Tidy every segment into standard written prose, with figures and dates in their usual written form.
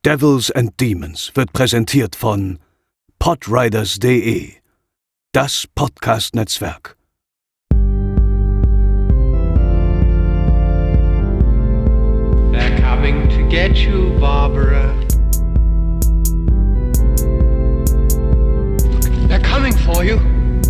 Devils and Demons wird präsentiert von podriders.de, das Podcast-Netzwerk. They're coming to get you, Barbara. They're coming for you.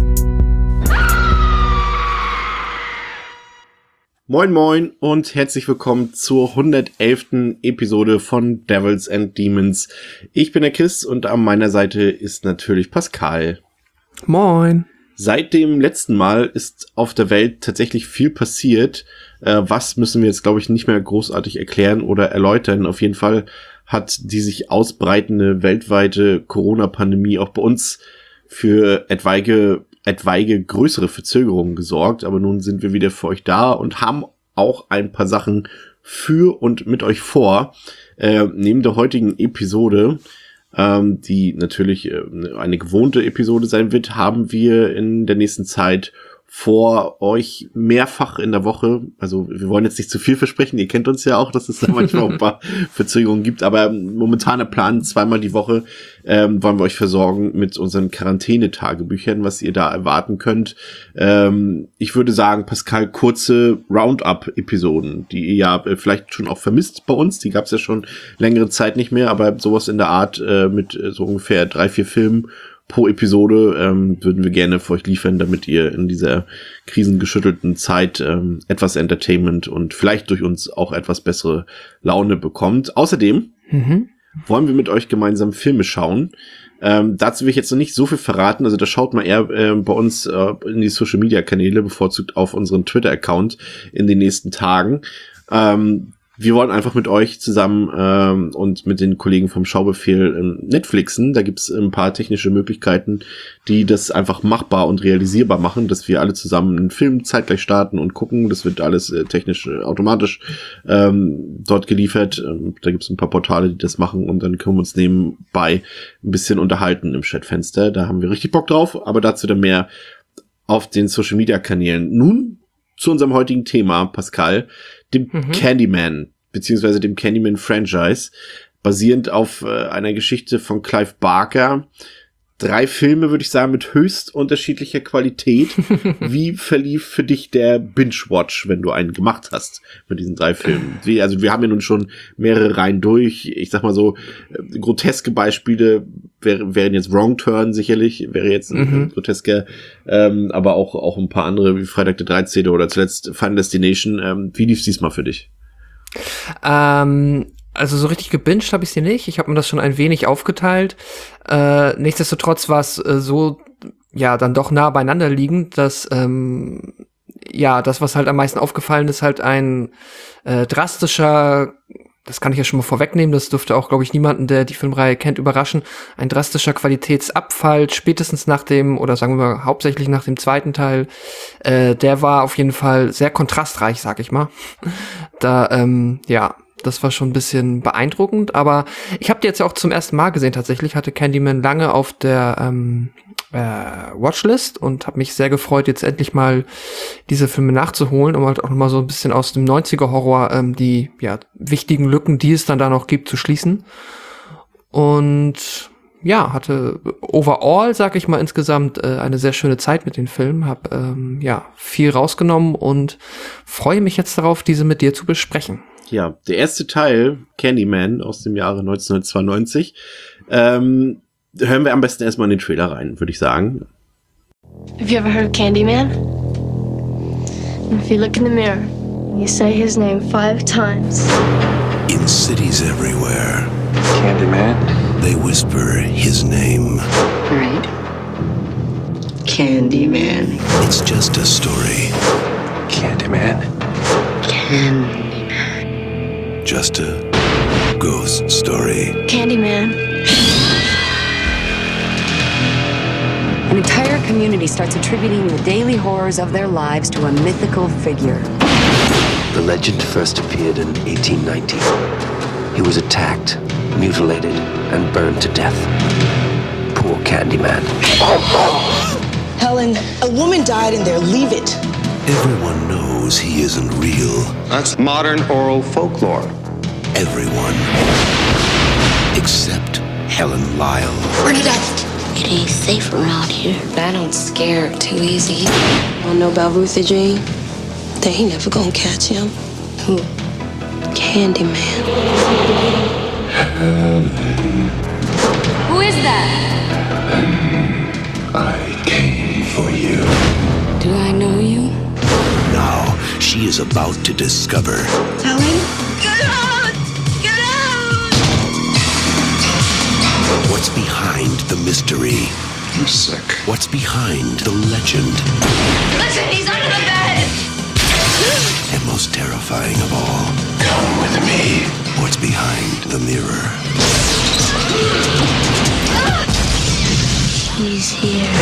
Moin moin und herzlich willkommen zur 111. Episode von Devils and Demons. Ich bin der Chris und an meiner Seite ist natürlich Pascal. Moin. Seit dem letzten Mal ist auf der Welt tatsächlich viel passiert. Was müssen wir jetzt, glaube ich, nicht mehr großartig erklären oder erläutern. Auf jeden Fall hat die sich ausbreitende weltweite Corona-Pandemie auch bei uns für etwaige größere Verzögerungen gesorgt, aber nun sind wir wieder für euch da und haben auch ein paar Sachen für und mit euch vor. Neben der heutigen Episode, die natürlich eine gewohnte Episode sein wird, haben wir in der nächsten Zeit vor, euch mehrfach in der Woche, also wir wollen jetzt nicht zu viel versprechen, ihr kennt uns ja auch, dass es da manchmal ein paar Verzögerungen gibt, aber momentaner Plan, zweimal die Woche wollen wir euch versorgen mit unseren Quarantänetagebüchern, was ihr da erwarten könnt. Ich würde sagen, Pascal, kurze Roundup-Episoden, die ihr ja vielleicht schon auch vermisst bei uns, die gab es ja schon längere Zeit nicht mehr, aber sowas in der Art mit so ungefähr 3-4 Filmen pro Episode würden wir gerne für euch liefern, damit ihr in dieser krisengeschüttelten Zeit etwas Entertainment und vielleicht durch uns auch etwas bessere Laune bekommt. Außerdem wollen wir mit euch gemeinsam Filme schauen. Dazu will ich jetzt noch nicht so viel verraten, also da schaut mal eher bei uns in die Social-Media-Kanäle, bevorzugt auf unseren Twitter-Account in den nächsten Tagen. Wir wollen einfach mit euch zusammen und mit den Kollegen vom Schaubefehl Netflixen. Da gibt's ein paar technische Möglichkeiten, die das einfach machbar und realisierbar machen, dass wir alle zusammen einen Film zeitgleich starten und gucken. Das wird alles technisch automatisch dort geliefert. Da gibt's ein paar Portale, die das machen und dann können wir uns nebenbei ein bisschen unterhalten im Chatfenster. Da haben wir richtig Bock drauf, aber dazu dann mehr auf den Social-Media-Kanälen. Nun zu unserem heutigen Thema, Pascal, dem Candyman, beziehungsweise dem Candyman-Franchise, basierend auf einer Geschichte von Clive Barker. 3 Filme, würde ich sagen, mit höchst unterschiedlicher Qualität. Wie verlief für dich der Binge-Watch, wenn du einen gemacht hast mit diesen 3 Filmen? Also wir haben ja nun schon mehrere Reihen durch. Ich sag mal so, groteske Beispiele wären jetzt Wrong Turn sicherlich, wäre jetzt ein grotesker, aber auch ein paar andere, wie Freitag der 13. oder zuletzt Final Destination. Wie lief's diesmal für dich? Also so richtig gebinged habe ich sie nicht. Ich habe mir das schon ein wenig aufgeteilt. Nichtsdestotrotz war es so, ja, dann doch nah beieinander liegend, dass, das, was halt am meisten aufgefallen ist, halt ein drastischer, das kann ich ja schon mal vorwegnehmen, das dürfte auch, glaube ich, niemanden, der die Filmreihe kennt, überraschen, ein drastischer Qualitätsabfall, spätestens nach dem, oder sagen wir mal hauptsächlich nach dem zweiten Teil, der war auf jeden Fall sehr kontrastreich, sag ich mal. Da, das war schon ein bisschen beeindruckend, aber ich habe die jetzt ja auch zum ersten Mal gesehen tatsächlich, hatte Candyman lange auf der Watchlist und habe mich sehr gefreut, jetzt endlich mal diese Filme nachzuholen, um halt auch nochmal so ein bisschen aus dem 90er-Horror die wichtigen Lücken, die es dann da noch gibt, zu schließen. Und ja, hatte overall, sag ich mal, insgesamt eine sehr schöne Zeit mit den Filmen, hab viel rausgenommen und freue mich jetzt darauf, diese mit dir zu besprechen. Ja, der erste Teil, Candyman aus dem Jahre 1992, hören wir am besten erstmal in den Trailer rein, würde ich sagen. Have you ever heard of Candyman? If you look in the mirror, you say his name 5 times. In cities everywhere, Candyman. they whisper his name. Right. Candyman. It's just a story, Candyman. Candyman. just a ghost story. Candyman. An entire community starts attributing the daily horrors of their lives to a mythical figure. The legend first appeared in 1890. He was attacked, mutilated, and burned to death. Poor Candyman. Helen, a woman died in there. Leave it. Everyone knows he isn't real. That's modern oral folklore. Everyone. Helen Lyle. It ain't safe around here. I don't scare too easy. Wanna know about Ruthie Jean? They ain't never gonna catch him. Who? Candyman. Who is that? I came for you. Do I know you? Now she is about to discover Helen? Get out! Get out! what's behind the mystery. I'm sick. What's behind the legend. Listen, he's under the bed! And most terrifying of all, Come with me. what's behind the mirror. He's here.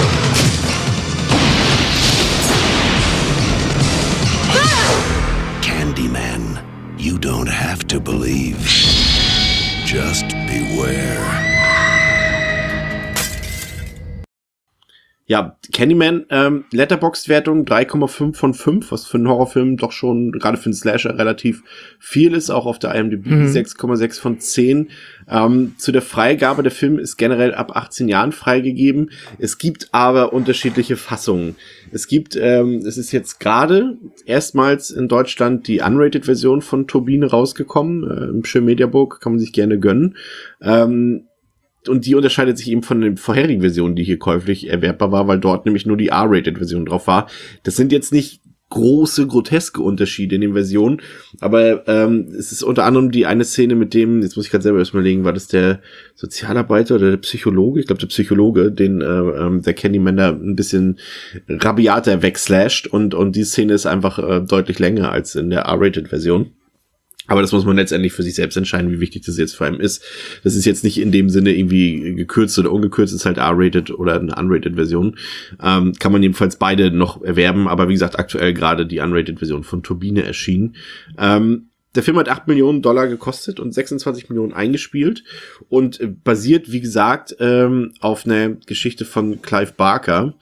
Candyman. You don't have to believe. Just beware. Ja, Candyman, Letterboxd-Wertung 3,5 von 5, was für einen Horrorfilm doch schon, gerade für einen Slasher, relativ viel ist, auch auf der IMDb 6,6 von 10. Zu der Freigabe, der Film ist generell ab 18 Jahren freigegeben. Es gibt aber unterschiedliche Fassungen. Es gibt, es ist jetzt gerade erstmals in Deutschland die Unrated-Version von Turbine rausgekommen, im Schirm Mediabook, kann man sich gerne gönnen. Und die unterscheidet sich eben von den vorherigen Versionen, die hier käuflich erwerbbar war, weil dort nämlich nur die R-Rated-Version drauf war. Das sind jetzt nicht große, groteske Unterschiede in den Versionen, aber es ist unter anderem die eine Szene mit dem, jetzt muss ich gerade selber erstmal legen, war das der Sozialarbeiter oder der Psychologe? Ich glaube, der Psychologe, den der Candyman da ein bisschen rabiater wegslasht und die Szene ist einfach deutlich länger als in der R-Rated-Version. Aber das muss man letztendlich für sich selbst entscheiden, wie wichtig das jetzt für einen ist. Das ist jetzt nicht in dem Sinne irgendwie gekürzt oder ungekürzt, ist halt R-Rated oder eine Unrated-Version. Kann man jedenfalls beide noch erwerben, aber wie gesagt, aktuell gerade die Unrated-Version von Turbine erschienen. Der Film hat $8 Millionen gekostet und 26 Millionen eingespielt und basiert, wie gesagt, auf einer Geschichte von Clive Barker.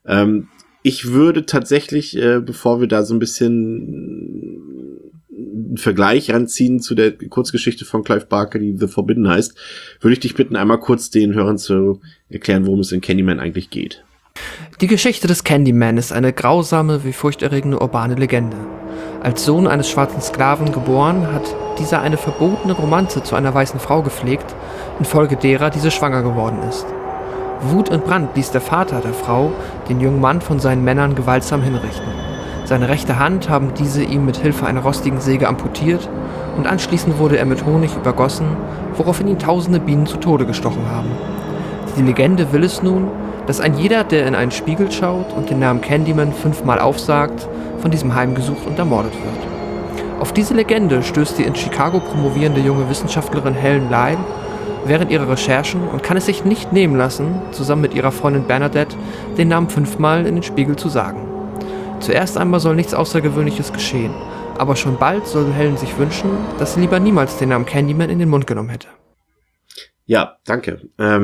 Ich würde tatsächlich, bevor wir da so ein bisschen einen Vergleich ranziehen zu der Kurzgeschichte von Clive Barker, die The Forbidden heißt, würde ich dich bitten, einmal kurz den Hörern zu erklären, worum es in Candyman eigentlich geht. Die Geschichte des Candyman ist eine grausame wie furchterregende urbane Legende. Als Sohn eines schwarzen Sklaven geboren, hat dieser eine verbotene Romanze zu einer weißen Frau gepflegt, infolge derer diese schwanger geworden ist. Wutentbrannt ließ der Vater der Frau den jungen Mann von seinen Männern gewaltsam hinrichten. Seine rechte Hand haben diese ihm mit Hilfe einer rostigen Säge amputiert und anschließend wurde er mit Honig übergossen, woraufhin ihn tausende Bienen zu Tode gestochen haben. Die Legende will es nun, dass ein jeder, der in einen Spiegel schaut und den Namen Candyman 5-mal aufsagt, von diesem heimgesucht und ermordet wird. Auf diese Legende stößt die in Chicago promovierende junge Wissenschaftlerin Helen Lyle während ihrer Recherchen und kann es sich nicht nehmen lassen, zusammen mit ihrer Freundin Bernadette den Namen 5-mal in den Spiegel zu sagen. Zuerst einmal soll nichts Außergewöhnliches geschehen, aber schon bald soll Helen sich wünschen, dass sie lieber niemals den Namen Candyman in den Mund genommen hätte. Ja, danke.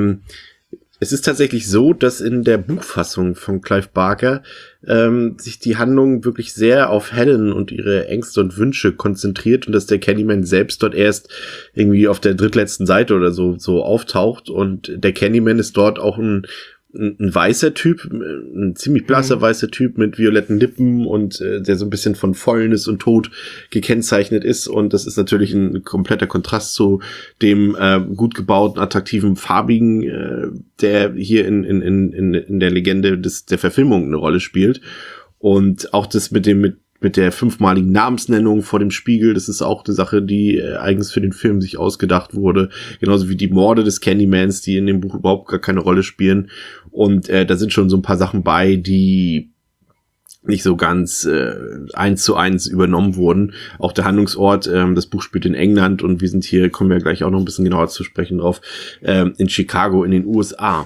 Es ist tatsächlich so, dass in der Buchfassung von Clive Barker sich die Handlung wirklich sehr auf Helen und ihre Ängste und Wünsche konzentriert und dass der Candyman selbst dort erst irgendwie auf der drittletzten Seite oder so auftaucht und der Candyman ist dort auch ein weißer Typ, ein ziemlich blasser weißer Typ mit violetten Lippen und der so ein bisschen von Fäulnis und Tod gekennzeichnet ist und das ist natürlich ein kompletter Kontrast zu dem gut gebauten, attraktiven, farbigen, der hier in der Legende der Verfilmung eine Rolle spielt und auch das mit der 5-maligen Namensnennung vor dem Spiegel, das ist auch eine Sache, die eigens für den Film sich ausgedacht wurde. Genauso wie die Morde des Candymans, die in dem Buch überhaupt gar keine Rolle spielen. Und da sind schon so ein paar Sachen bei, die nicht so ganz 1:1 übernommen wurden. Auch der Handlungsort, das Buch spielt in England und wir sind hier, kommen wir gleich auch noch ein bisschen genauer zu sprechen drauf, in Chicago in den USA.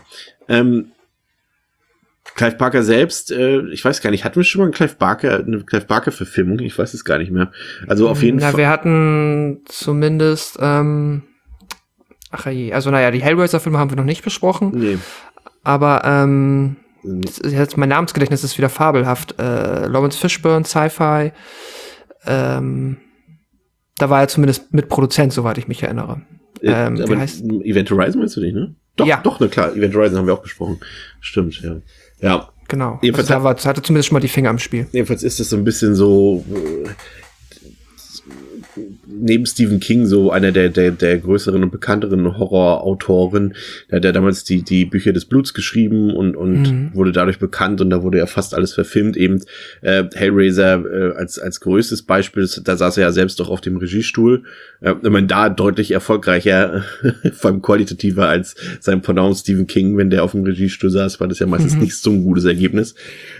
Clive Barker selbst, ich weiß gar nicht, hatten wir schon mal eine Clive Barker-Verfilmung? Ich weiß es gar nicht mehr. Also auf jeden Fall. Wir hatten zumindest, die Hellraiser-Filme haben wir noch nicht besprochen. Nee. Aber, jetzt mein Namensgedächtnis ist wieder fabelhaft. Lawrence Fishburne, Sci-Fi, da war er zumindest Mitproduzent, soweit ich mich erinnere. wie heißt? Event Horizon meinst du nicht, ne? Doch, ja. Doch, na klar, Event Horizon haben wir auch besprochen. Stimmt, ja. Ja. Genau. Jedenfalls also hatte zumindest schon mal die Finger im Spiel. Jedenfalls ist es so ein bisschen so neben Stephen King so einer der größeren und bekannteren Horrorautoren. Der hat damals die Bücher des Bluts geschrieben und wurde dadurch bekannt und da wurde ja fast alles verfilmt. Eben Hellraiser als größtes Beispiel, da saß er ja selbst doch auf dem Regiestuhl. Ich meine, da deutlich erfolgreicher, vor allem qualitativer als sein Pendant Stephen King, wenn der auf dem Regiestuhl saß, war das ja meistens nicht so ein gutes Ergebnis.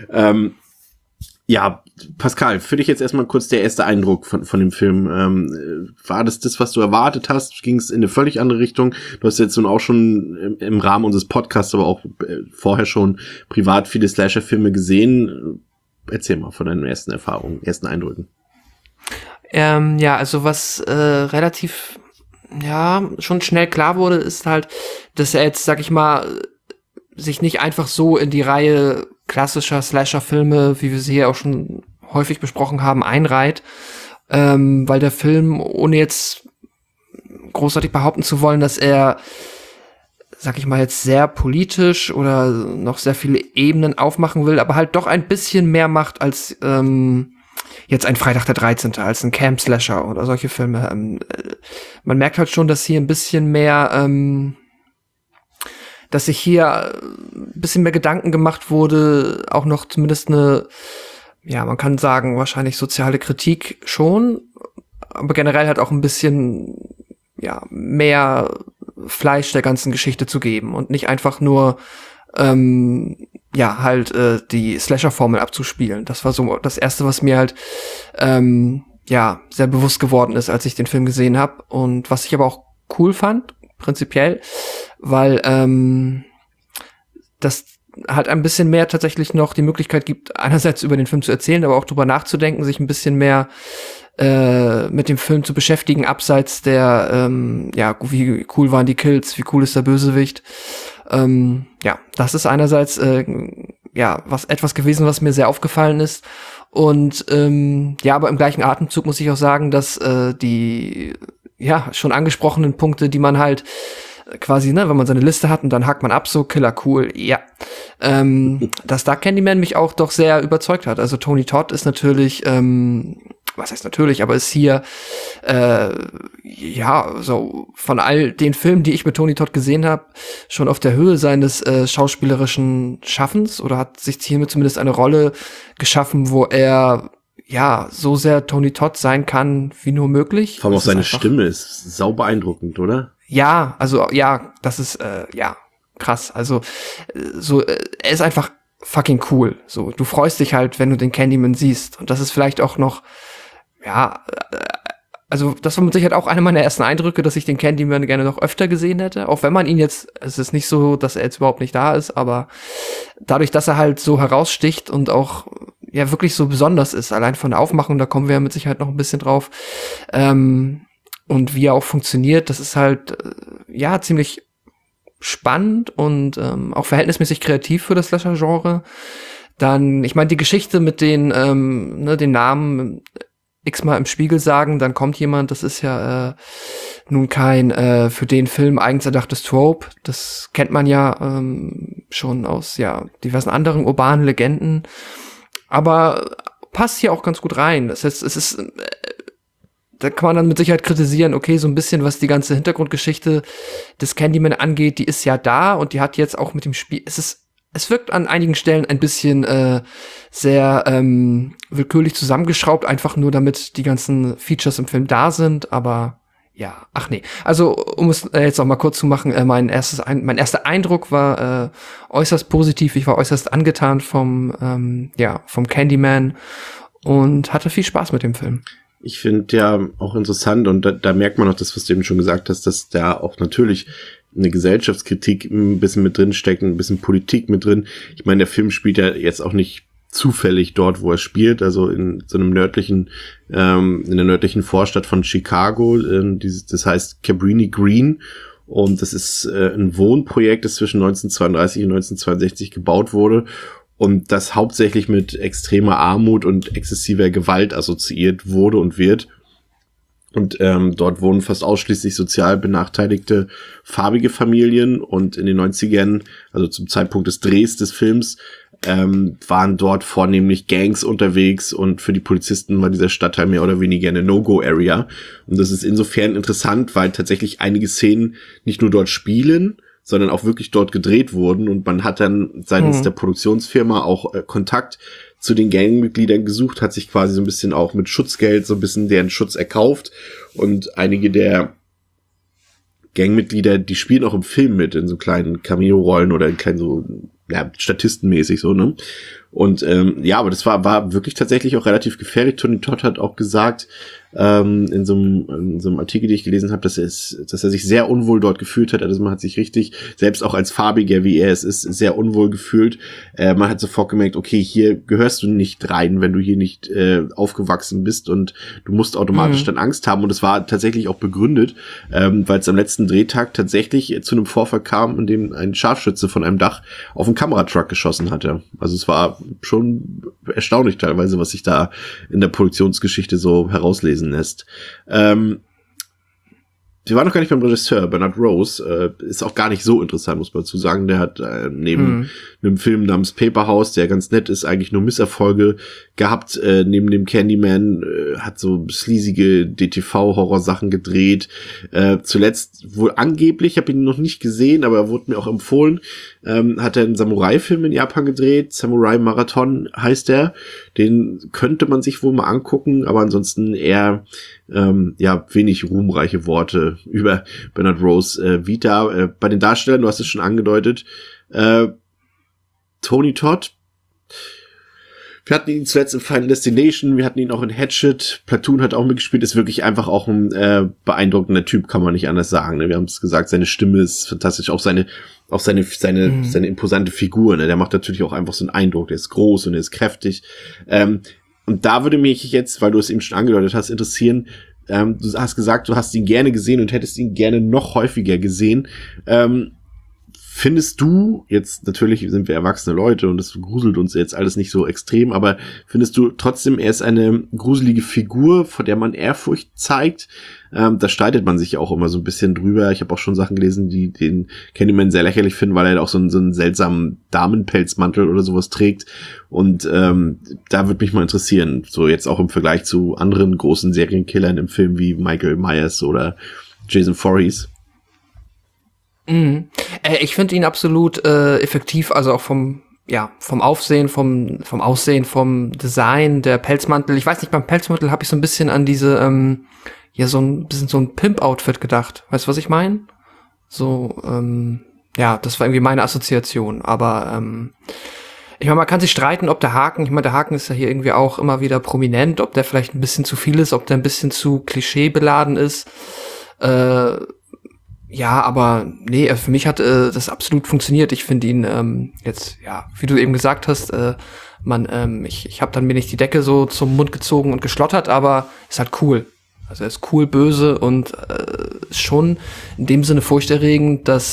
Ja, Pascal, für dich jetzt erstmal kurz der erste Eindruck von dem Film. War das, was du erwartet hast? Ging es in eine völlig andere Richtung? Du hast jetzt nun auch schon im Rahmen unseres Podcasts, aber auch vorher schon privat viele Slasher-Filme gesehen. Erzähl mal von deinen ersten Erfahrungen, ersten Eindrücken. Ja, also was relativ, schon schnell klar wurde, ist halt, dass er jetzt, sag ich mal, sich nicht einfach so in die Reihe klassischer Slasher-Filme, wie wir sie hier auch schon häufig besprochen haben, einreiht, weil der Film, ohne jetzt großartig behaupten zu wollen, dass er, sag ich mal, jetzt sehr politisch oder noch sehr viele Ebenen aufmachen will, aber halt doch ein bisschen mehr macht als jetzt ein Freitag der 13., als ein Camp-Slasher oder solche Filme. Man merkt halt schon, dass hier ein bisschen mehr dass sich hier ein bisschen mehr Gedanken gemacht wurde, auch noch zumindest eine, man kann sagen, wahrscheinlich soziale Kritik schon, aber generell halt auch ein bisschen, mehr Fleisch der ganzen Geschichte zu geben und nicht einfach nur, die Slasher-Formel abzuspielen. Das war so das Erste, was mir halt, sehr bewusst geworden ist, als ich den Film gesehen habe und was ich aber auch cool fand, prinzipiell, weil das halt ein bisschen mehr tatsächlich noch die Möglichkeit gibt, einerseits über den Film zu erzählen, aber auch drüber nachzudenken, sich ein bisschen mehr mit dem Film zu beschäftigen, abseits der, wie cool waren die Kills, wie cool ist der Bösewicht. Das ist einerseits etwas gewesen, was mir sehr aufgefallen ist. Und aber im gleichen Atemzug muss ich auch sagen, dass die schon angesprochenen Punkte, die man halt quasi, wenn man seine Liste hat und dann hakt man ab, so Killer cool, dass da Candyman mich auch doch sehr überzeugt hat. Also Tony Todd ist natürlich, was heißt natürlich, aber ist hier, so von all den Filmen, die ich mit Tony Todd gesehen habe, schon auf der Höhe seines schauspielerischen Schaffens oder hat sich hiermit zumindest eine Rolle geschaffen, wo er so sehr Tony Todd sein kann, wie nur möglich. Vor allem auch seine Stimme ist sau beeindruckend, oder? Ja, also, das ist, krass. Also, er ist einfach fucking cool. So, du freust dich halt, wenn du den Candyman siehst. Und das ist vielleicht auch noch, also, das war mit Sicherheit auch einer meiner ersten Eindrücke, dass ich den Candyman gerne noch öfter gesehen hätte. Auch wenn man ihn jetzt, es ist nicht so, dass er jetzt überhaupt nicht da ist, aber dadurch, dass er halt so heraussticht und auch wirklich so besonders ist, allein von der Aufmachung, da kommen wir ja mit Sicherheit noch ein bisschen drauf, und wie er auch funktioniert, das ist halt, ziemlich spannend und auch verhältnismäßig kreativ für das Slasher-Genre. Dann, ich meine, die Geschichte mit den Namen x-mal im Spiegel sagen, dann kommt jemand, das ist ja nun kein für den Film eigens erdachtes Trope. Das kennt man ja schon aus diversen anderen urbanen Legenden. Aber passt hier auch ganz gut rein. Das heißt, es ist, da kann man dann mit Sicherheit kritisieren, okay, so ein bisschen, was die ganze Hintergrundgeschichte des Candyman angeht, die ist ja da und die hat jetzt auch mit dem Spiel, es wirkt an einigen Stellen ein bisschen sehr willkürlich zusammengeschraubt, einfach nur damit die ganzen Features im Film da sind, aber also um es jetzt auch mal kurz zu machen, mein erster Eindruck war äußerst positiv. Ich war äußerst angetan vom Candyman und hatte viel Spaß mit dem Film. Ich finde auch interessant und da merkt man auch das, was du eben schon gesagt hast, dass da auch natürlich eine Gesellschaftskritik ein bisschen mit drin steckt, ein bisschen Politik mit drin. Ich meine, der Film spielt ja jetzt auch nicht zufällig dort, wo er spielt, also in so einem in der nördlichen Vorstadt von Chicago, das heißt Cabrini Green, und das ist ein Wohnprojekt, das zwischen 1932 und 1962 gebaut wurde und das hauptsächlich mit extremer Armut und exzessiver Gewalt assoziiert wurde und wird. Und dort wohnen fast ausschließlich sozial benachteiligte farbige Familien. Und in den 90ern, also zum Zeitpunkt des Drehs des Films, waren dort vornehmlich Gangs unterwegs. Und für die Polizisten war dieser Stadtteil mehr oder weniger eine No-Go-Area. Und das ist insofern interessant, weil tatsächlich einige Szenen nicht nur dort spielen, sondern auch wirklich dort gedreht wurden. Und man hat dann seitens der Produktionsfirma auch Kontakt zu den Gangmitgliedern gesucht, hat sich quasi so ein bisschen auch mit Schutzgeld so ein bisschen deren Schutz erkauft. Und einige der Gangmitglieder, die spielen auch im Film mit, in so kleinen Cameo-Rollen oder in kleinen so, ja, statistenmäßig so, ne? Und ja, aber das war wirklich tatsächlich auch relativ gefährlich. Tony Todd hat auch gesagt, in so einem Artikel, den ich gelesen habe, dass er sich sehr unwohl dort gefühlt hat. Also man hat sich richtig, selbst auch als Farbiger, wie er es ist, sehr unwohl gefühlt. Man hat sofort gemerkt, okay, hier gehörst du nicht rein, wenn du hier nicht aufgewachsen bist, und du musst automatisch dann Angst haben. Und es war tatsächlich auch begründet, weil es am letzten Drehtag tatsächlich zu einem Vorfall kam, in dem ein Scharfschütze von einem Dach auf einen Kameratruck geschossen hatte. Also es war schon erstaunlich teilweise, was sich da in der Produktionsgeschichte so herauslesen lässt. Wir waren noch gar nicht beim Regisseur. Bernard Rose ist auch gar nicht so interessant, muss man dazu sagen. Der hat neben einem Film namens Paperhouse, der ganz nett ist, eigentlich nur Misserfolge gehabt. Neben dem Candyman hat so sleazige DTV-Horror-Sachen gedreht. Zuletzt wohl angeblich, ich habe ihn noch nicht gesehen, aber er wurde mir auch empfohlen, hat er einen Samurai-Film in Japan gedreht. Samurai Marathon heißt er. Den könnte man sich wohl mal angucken, aber ansonsten eher ja, wenig ruhmreiche Worte über Bernard Rose Vita. Bei den Darstellern, du hast es schon angedeutet, Tony Todd. Wir hatten ihn zuletzt in Final Destination, wir hatten ihn auch in Hatchet, Platoon hat auch mitgespielt, ist wirklich einfach auch ein beeindruckender Typ, kann man nicht anders sagen. Ne? Wir haben es gesagt, seine Stimme ist fantastisch, auch seine imposante Figur. Ne? Der macht natürlich auch einfach so einen Eindruck, der ist groß und der ist kräftig. Und da würde mich jetzt, weil du es eben schon angedeutet hast, interessieren, du hast gesagt, du hast ihn gerne gesehen und hättest ihn gerne noch häufiger gesehen. Findest du, jetzt natürlich sind wir erwachsene Leute und das gruselt uns jetzt alles nicht so extrem, aber findest du trotzdem, er ist eine gruselige Figur, vor der man Ehrfurcht zeigt? Da streitet man sich ja auch immer so ein bisschen drüber. Ich habe auch schon Sachen gelesen, die den Candyman sehr lächerlich finden, weil er auch so einen seltsamen Damenpelzmantel oder sowas trägt. Und da würde mich mal interessieren, so jetzt auch im Vergleich zu anderen großen Serienkillern im Film wie Michael Myers oder Jason Voorhees. Ich finde ihn absolut effektiv, also auch vom Aufsehen, vom Aussehen, vom Design, der Pelzmantel. Ich weiß nicht, beim Pelzmantel habe ich so ein bisschen an diese, so ein bisschen so ein Pimp-Outfit gedacht. Weißt du, was ich meine? So, das war irgendwie meine Assoziation. Aber ich meine, man kann sich streiten, ob der Haken ist ja hier irgendwie auch immer wieder prominent, ob der vielleicht ein bisschen zu viel ist, ob der ein bisschen zu klischeebeladen ist. Ja, aber nee, für mich hat das absolut funktioniert. Ich finde ihn jetzt, ja, wie du eben gesagt hast, ich habe dann mir nicht die Decke so zum Mund gezogen und geschlottert, aber ist halt cool. Also er ist cool, böse und ist schon in dem Sinne furchterregend, dass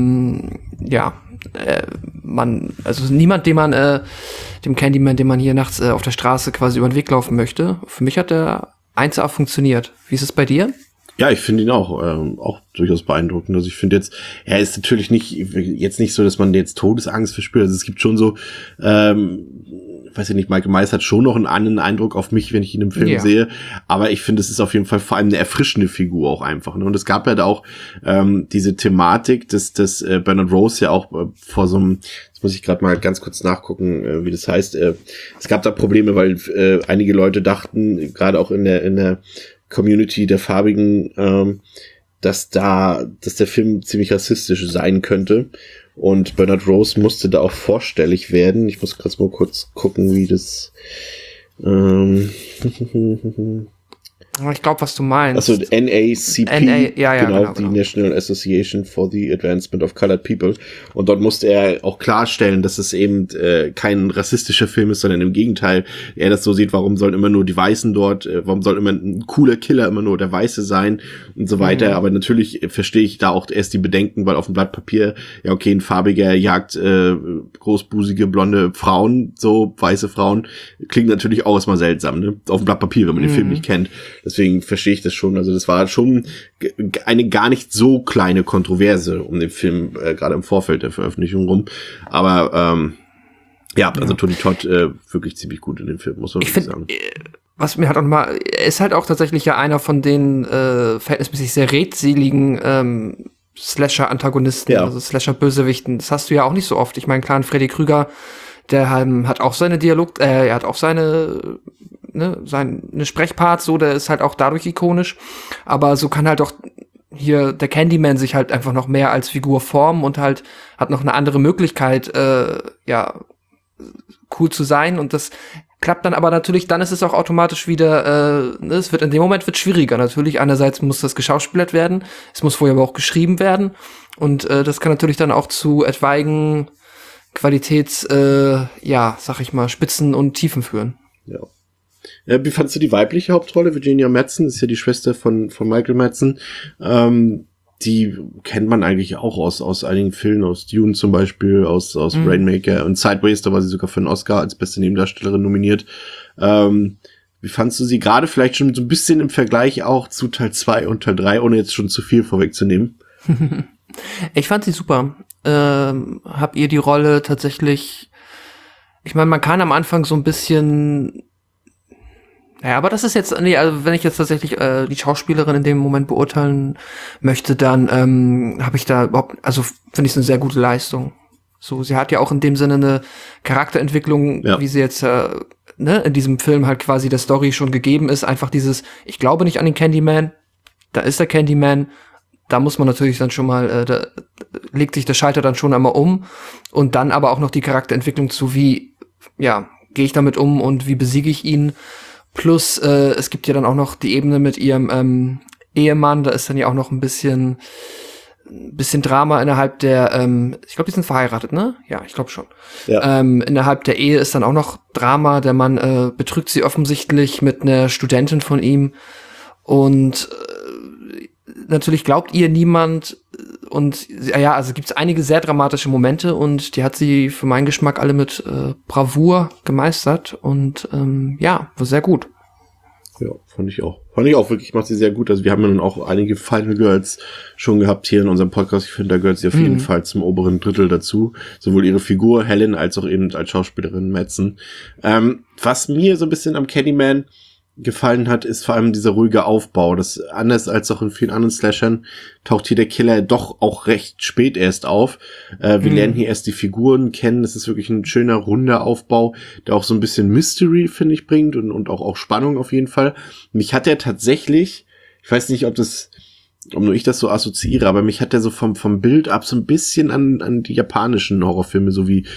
niemand, dem Candyman, den man hier nachts auf der Straße quasi über den Weg laufen möchte. Für mich hat der 1A funktioniert. Wie ist es bei dir? Ja, ich finde ihn auch durchaus beeindruckend. Also ich finde jetzt, er ist natürlich nicht so, dass man jetzt Todesangst verspürt. Also es gibt schon so, weiß ich nicht, Michael Myers hat schon noch einen anderen Eindruck auf mich, wenn ich ihn im Film sehe. Aber ich finde, es ist auf jeden Fall vor allem eine erfrischende Figur auch einfach. Ne? Und es gab ja da auch diese Thematik, dass Bernard Rose ja auch vor so einem, jetzt muss ich gerade mal ganz kurz nachgucken, wie das heißt. Es gab da Probleme, weil einige Leute dachten, gerade auch in der Community der Farbigen, dass der Film ziemlich rassistisch sein könnte. Und Bernard Rose musste da auch vorstellig werden. Ich muss gerade mal kurz gucken, wie das ich glaube, was du meinst. Also NAACP, genau, die National Association for the Advancement of Colored People. Und dort musste er auch klarstellen, dass es eben kein rassistischer Film ist, sondern im Gegenteil, er das so sieht, warum sollen immer nur die Weißen dort, warum soll immer ein cooler Killer immer nur der Weiße sein und so weiter. Aber natürlich verstehe ich da auch erst die Bedenken, weil auf dem Blatt Papier, ja okay, ein farbiger jagt großbusige, blonde Frauen, so weiße Frauen, klingt natürlich auch erstmal seltsam, ne? Auf dem Blatt Papier, wenn man den Film nicht kennt. Deswegen verstehe ich das schon. Also das war schon eine gar nicht so kleine Kontroverse um den Film, gerade im Vorfeld der Veröffentlichung rum. Aber also Tony Todd wirklich ziemlich gut in dem Film, muss man wirklich sagen. Was mir halt auch mal, er ist halt auch tatsächlich ja einer von den verhältnismäßig sehr redseligen Slasher-Antagonisten, also Slasher-Bösewichten. Das hast du ja auch nicht so oft. Ich meine, klar, Freddy Krüger, der hat auch seine er hat auch seine Sprechparts, so, der ist halt auch dadurch ikonisch. Aber so kann halt auch hier der Candyman sich halt einfach noch mehr als Figur formen und halt hat noch eine andere Möglichkeit, cool zu sein, und das klappt dann aber natürlich, dann ist es auch automatisch wieder, es wird in dem Moment schwieriger. Natürlich, einerseits muss das geschauspielert werden, es muss vorher aber auch geschrieben werden, und das kann natürlich dann auch zu etwaigen sag ich mal, Spitzen und Tiefen führen. Ja. Wie fandst du die weibliche Hauptrolle? Virginia Madsen ist ja die Schwester von Michael Madsen. Die kennt man eigentlich auch aus einigen Filmen, aus Dune zum Beispiel, aus Rainmaker und Sideways, da war sie sogar für einen Oscar als beste Nebendarstellerin nominiert. Wie fandst du sie gerade vielleicht schon so ein bisschen im Vergleich auch zu Teil 2 und Teil 3, ohne jetzt schon zu viel vorwegzunehmen? Ich fand sie super. Hab ihr die Rolle tatsächlich, ich meine, man kann am Anfang so ein bisschen, aber das ist jetzt, also wenn ich jetzt tatsächlich die Schauspielerin in dem Moment beurteilen möchte, dann habe ich da überhaupt, also finde ich es eine sehr gute Leistung. So, sie hat ja auch in dem Sinne eine Charakterentwicklung, wie sie jetzt in diesem Film halt quasi der Story schon gegeben ist. Einfach dieses, ich glaube nicht an den Candyman, da ist der Candyman. Da muss man natürlich dann schon mal, da legt sich der Schalter dann schon einmal um, und dann aber auch noch die Charakterentwicklung zu, wie, gehe ich damit um und wie besiege ich ihn. Plus, es gibt ja dann auch noch die Ebene mit ihrem Ehemann, da ist dann ja auch noch ein bisschen Drama innerhalb der, ich glaube, die sind verheiratet, ne? Ja, ich glaube schon. Ja. Innerhalb der Ehe ist dann auch noch Drama, der Mann betrügt sie offensichtlich mit einer Studentin von ihm, und natürlich glaubt ihr niemand, und also gibt's einige sehr dramatische Momente, und die hat sie für meinen Geschmack alle mit Bravour gemeistert, und war sehr gut. Ja, fand ich auch wirklich, macht sie sehr gut. Also wir haben ja nun auch einige Final Girls schon gehabt hier in unserem Podcast. Ich finde, da gehört sie auf jeden Fall zum oberen Drittel dazu. Sowohl ihre Figur Helen als auch eben als Schauspielerin Madsen. Was mir so ein bisschen am Candyman gefallen hat, ist vor allem dieser ruhige Aufbau. Das, anders als auch in vielen anderen Slashern, taucht hier der Killer doch auch recht spät erst auf. Wir lernen hier erst die Figuren kennen. Das ist wirklich ein schöner, runder Aufbau, der auch so ein bisschen Mystery, finde ich, bringt und auch Spannung auf jeden Fall. Mich hat er tatsächlich, ich weiß nicht, ob nur ich das so assoziiere, aber mich hat der so vom Bild ab so ein bisschen an die japanischen Horrorfilme, so wie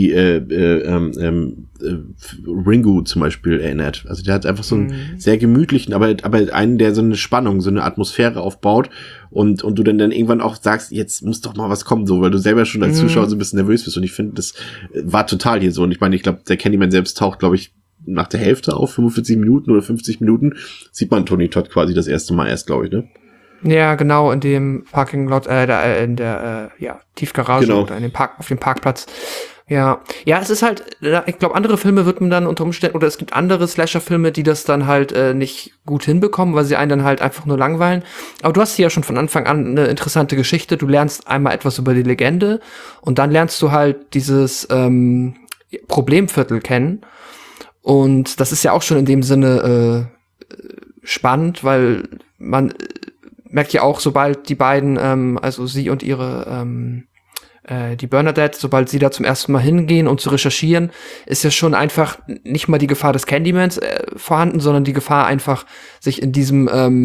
Ringu zum Beispiel erinnert. Also der hat einfach so einen sehr gemütlichen, aber einen, der so eine Spannung, so eine Atmosphäre aufbaut, und du dann irgendwann auch sagst, jetzt muss doch mal was kommen, so, weil du selber schon als Zuschauer so ein bisschen nervös bist, und ich finde, das war total hier so, und ich meine, ich glaube, der Candyman selbst taucht, glaube ich, nach der Hälfte auf, 45 Minuten oder 50 Minuten, sieht man Tony Todd quasi das erste Mal erst, glaube ich, ne? Ja, genau, in dem Parking Lot, in der Tiefgarage, genau, oder auf dem Parkplatz. Ja, es ist halt, ich glaube, andere Filme wird man dann unter Umständen, oder es gibt andere Slasher-Filme, die das dann halt nicht gut hinbekommen, weil sie einen dann halt einfach nur langweilen. Aber du hast hier ja schon von Anfang an eine interessante Geschichte. Du lernst einmal etwas über die Legende, und dann lernst du halt dieses Problemviertel kennen. Und das ist ja auch schon in dem Sinne spannend, weil man merkt ja auch, sobald die beiden, also sie und ihre die Bernadette, sobald sie da zum ersten Mal hingehen, um zu recherchieren, ist ja schon einfach nicht mal die Gefahr des Candymans vorhanden, sondern die Gefahr einfach, sich in diesem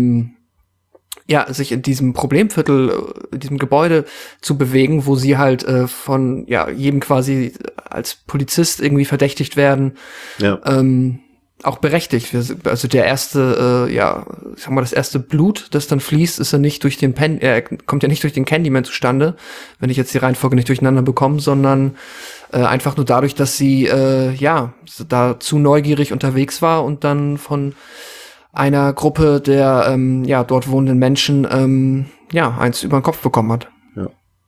Problemviertel, in diesem Gebäude zu bewegen, wo sie halt von jedem quasi als Polizist irgendwie verdächtigt werden. Ja. Auch berechtigt. Also der erste, das erste Blut, das dann fließt, ist ja nicht durch kommt ja nicht durch den Candyman zustande, wenn ich jetzt die Reihenfolge nicht durcheinander bekomme, sondern einfach nur dadurch, dass sie da zu neugierig unterwegs war und dann von einer Gruppe der dort wohnenden Menschen eins über den Kopf bekommen hat. Ja.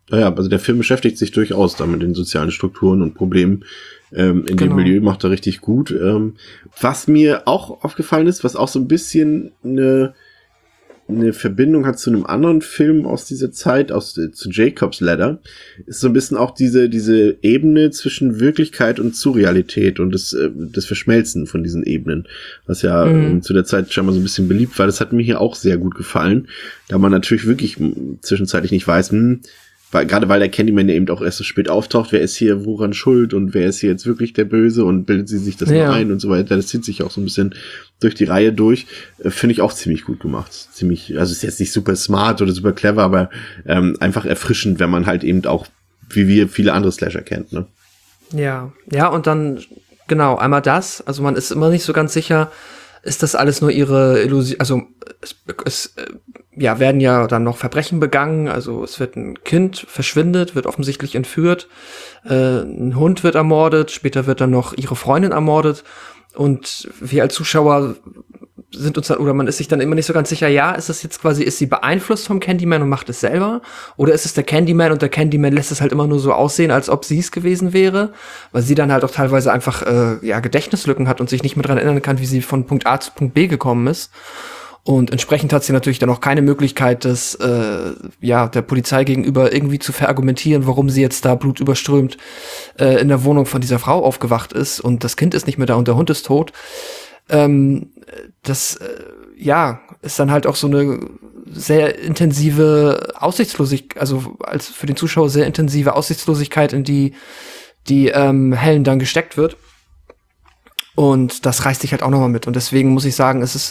Ja, also der Film beschäftigt sich durchaus da mit den sozialen Strukturen und Problemen in dem Milieu, macht er richtig gut. Was mir auch aufgefallen ist, was auch so ein bisschen eine Verbindung hat zu einem anderen Film aus dieser Zeit, zu Jacob's Ladder, ist so ein bisschen auch diese Ebene zwischen Wirklichkeit und Surrealität und das Verschmelzen von diesen Ebenen, was ja zu der Zeit scheinbar so ein bisschen beliebt war. Das hat mir hier auch sehr gut gefallen, da man natürlich wirklich zwischenzeitlich nicht weiß, gerade weil der Candyman ja eben auch erst so spät auftaucht, wer ist hier woran schuld und wer ist hier jetzt wirklich der Böse und bildet sie sich das nur ein und so weiter. Das zieht sich auch so ein bisschen durch die Reihe durch. Finde ich auch ziemlich gut gemacht. Also ist jetzt nicht super smart oder super clever, aber einfach erfrischend, wenn man halt eben auch, wie wir viele andere Slasher kennt, ne? Ja, und dann, genau, einmal das. Also man ist immer nicht so ganz sicher, ist das alles nur ihre Illusion, also es werden ja dann noch Verbrechen begangen, also es wird ein Kind verschwindet, wird offensichtlich entführt, ein Hund wird ermordet, später wird dann noch ihre Freundin ermordet und wir als Zuschauer sind uns dann, oder man ist sich dann immer nicht so ganz sicher, ist das jetzt quasi, ist sie beeinflusst vom Candyman und macht es selber? Oder ist es der Candyman und der Candyman lässt es halt immer nur so aussehen, als ob sie es gewesen wäre? Weil sie dann halt auch teilweise einfach, Gedächtnislücken hat und sich nicht mehr dran erinnern kann, wie sie von Punkt A zu Punkt B gekommen ist. Und entsprechend hat sie natürlich dann auch keine Möglichkeit, das, der Polizei gegenüber irgendwie zu verargumentieren, warum sie jetzt da blutüberströmt in der Wohnung von dieser Frau aufgewacht ist und das Kind ist nicht mehr da und der Hund ist tot. Das ist dann halt auch so eine sehr intensive Aussichtslosigkeit, also als für den Zuschauer sehr intensive Aussichtslosigkeit, in die Helen dann gesteckt wird. Und das reißt sich halt auch nochmal mit. Und deswegen muss ich sagen, es ist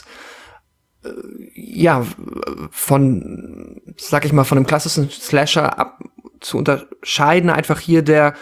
von einem klassischen Slasher ab zu unterscheiden, einfach hier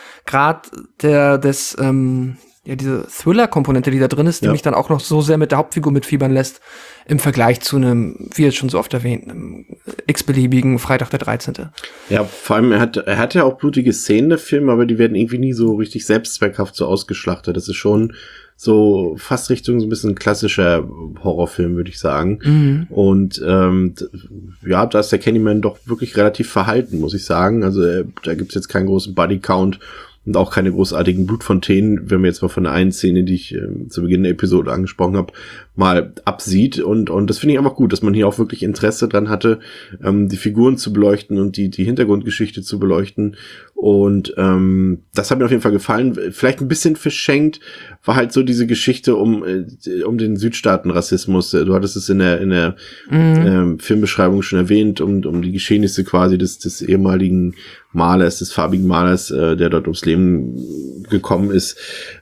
diese Thriller-Komponente, die da drin ist, die mich dann auch noch so sehr mit der Hauptfigur mitfiebern lässt, im Vergleich zu einem, wie jetzt schon so oft erwähnt, einem x-beliebigen Freitag der 13. Ja, vor allem, er hat ja auch blutige Szenen, der Film, aber die werden irgendwie nie so richtig selbstzweckhaft so ausgeschlachtet. Das ist schon so fast Richtung so ein bisschen klassischer Horrorfilm, würde ich sagen. Mhm. Und da ist der Candyman doch wirklich relativ verhalten, muss ich sagen. Also da gibt's jetzt keinen großen Bodycount und auch keine großartigen Blutfontänen, wenn wir jetzt mal von der einen Szene, die ich zu Beginn der Episode angesprochen habe, mal absieht. Und das finde ich einfach gut, dass man hier auch wirklich Interesse dran hatte, die Figuren zu beleuchten und die Hintergrundgeschichte zu beleuchten. Und das hat mir auf jeden Fall gefallen. Vielleicht ein bisschen verschenkt war halt so diese Geschichte um den Südstaaten-Rassismus. Du hattest es in der Filmbeschreibung schon erwähnt, um die Geschehnisse quasi des ehemaligen Malers, des farbigen Malers, der dort ums Leben gekommen ist.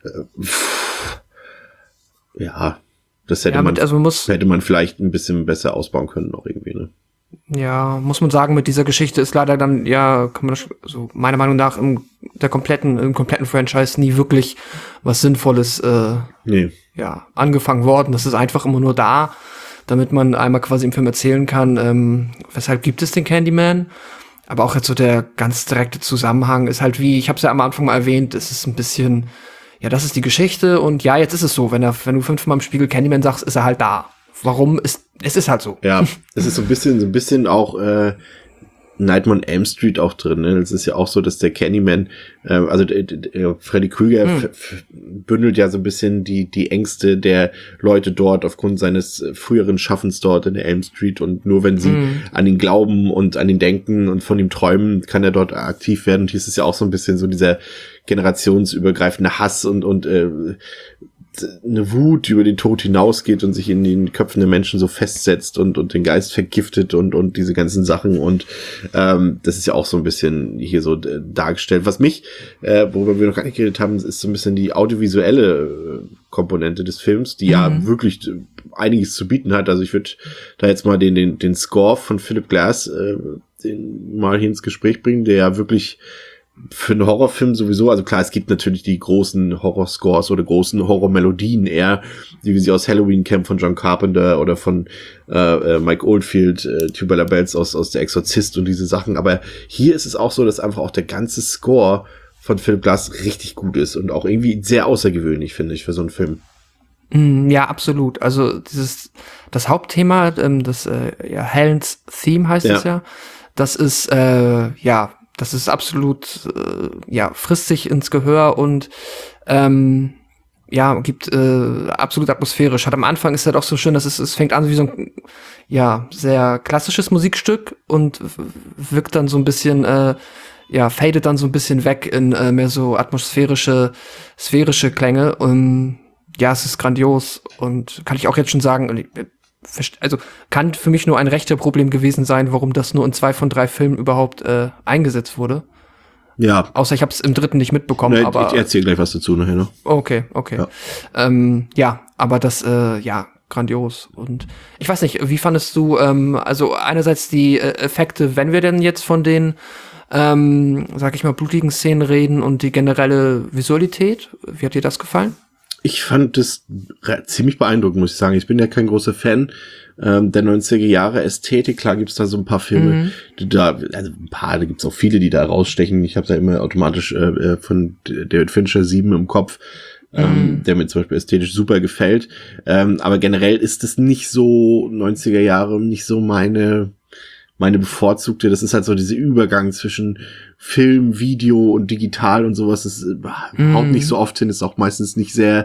Das hätte man vielleicht ein bisschen besser ausbauen können noch irgendwie, ne? Ja, muss man sagen, mit dieser Geschichte ist leider dann, kann man das, so meiner Meinung nach im kompletten Franchise nie wirklich was Sinnvolles angefangen worden. Das ist einfach immer nur da, damit man einmal quasi im Film erzählen kann, weshalb gibt es den Candyman. Aber auch jetzt so der ganz direkte Zusammenhang ist halt wie, ich habe es ja am Anfang mal erwähnt, es ist ein bisschen, das ist die Geschichte und jetzt ist es so, wenn du 5-mal im Spiegel Candyman sagst, ist er halt da. Warum? Es ist halt so. Ja, es ist so ein bisschen auch Nightmare on Elm Street auch drin. Ne? Es ist ja auch so, dass der Candyman, Freddy Krueger bündelt ja so ein bisschen die Ängste der Leute dort aufgrund seines früheren Schaffens dort in der Elm Street und nur wenn sie an ihn glauben und an ihn denken und von ihm träumen, kann er dort aktiv werden. Und hier ist es ja auch so ein bisschen so dieser generationsübergreifende Hass und eine Wut, die über den Tod hinausgeht und sich in den Köpfen der Menschen so festsetzt und den Geist vergiftet und diese ganzen Sachen und das ist ja auch so ein bisschen hier so dargestellt. Was mich, worüber wir noch gar nicht geredet haben, ist so ein bisschen die audiovisuelle Komponente des Films, die ja wirklich einiges zu bieten hat. Also ich würde da jetzt mal den Score von Philip Glass mal hier ins Gespräch bringen, der ja wirklich für einen Horrorfilm sowieso, also klar, es gibt natürlich die großen Horrorscores oder großen Horrormelodien eher, wie wir sie aus Halloween kennen von John Carpenter oder von Mike Oldfield, Tubular Bells aus Der Exorzist und diese Sachen, aber hier ist es auch so, dass einfach auch der ganze Score von Philip Glass richtig gut ist und auch irgendwie sehr außergewöhnlich, finde ich, für so einen Film. Ja, absolut. Also das Hauptthema, Helens Theme heißt es ja, das ist, das ist absolut, frisst sich ins Gehör und gibt absolut atmosphärisch. Hat am Anfang ist halt auch so schön, dass es fängt an wie so ein sehr klassisches Musikstück und wirkt dann so ein bisschen fadet dann so ein bisschen weg in mehr so atmosphärische, sphärische Klänge. Und es ist grandios und kann ich auch jetzt schon sagen, also kann für mich nur ein rechter Problem gewesen sein, warum das nur in 2 von 3 Filmen überhaupt eingesetzt wurde. Ja. Außer ich habe es im 3. nicht mitbekommen. Nee, aber ich erzähle gleich was dazu nachher noch. Okay. Ja. Aber das, grandios. Und ich weiß nicht, wie fandest du, also einerseits die Effekte, wenn wir denn jetzt von den, sag ich mal, blutigen Szenen reden und die generelle Visualität, wie hat dir das gefallen? Ich fand das ziemlich beeindruckend, muss ich sagen. Ich bin ja kein großer Fan der 90er Jahre Ästhetik. Klar gibt's da so ein paar Filme, da gibt's auch viele, die da rausstechen. Ich habe da immer automatisch von David Fincher 7 im Kopf, der mir zum Beispiel ästhetisch super gefällt. Aber generell ist es nicht so 90er Jahre, nicht so meine bevorzugte. Das ist halt so dieser Übergang zwischen Film, Video und digital und sowas. Das haut nicht so oft hin, ist auch meistens nicht sehr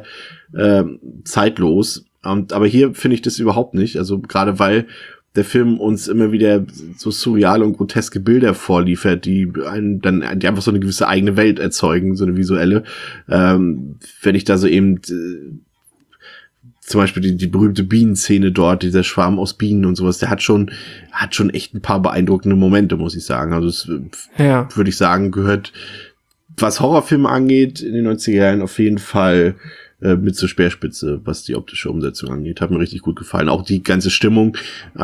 zeitlos. Aber hier finde ich das überhaupt nicht. Also gerade weil der Film uns immer wieder so surreale und groteske Bilder vorliefert, die einfach so eine gewisse eigene Welt erzeugen, so eine visuelle. Wenn ich da so eben zum Beispiel die berühmte Bienenszene dort, dieser Schwarm aus Bienen und sowas, der hat schon echt ein paar beeindruckende Momente, muss ich sagen. Also es würde ich sagen, gehört, was Horrorfilme angeht, in den 90er Jahren auf jeden Fall mit zur Speerspitze, was die optische Umsetzung angeht. Hat mir richtig gut gefallen. Auch die ganze Stimmung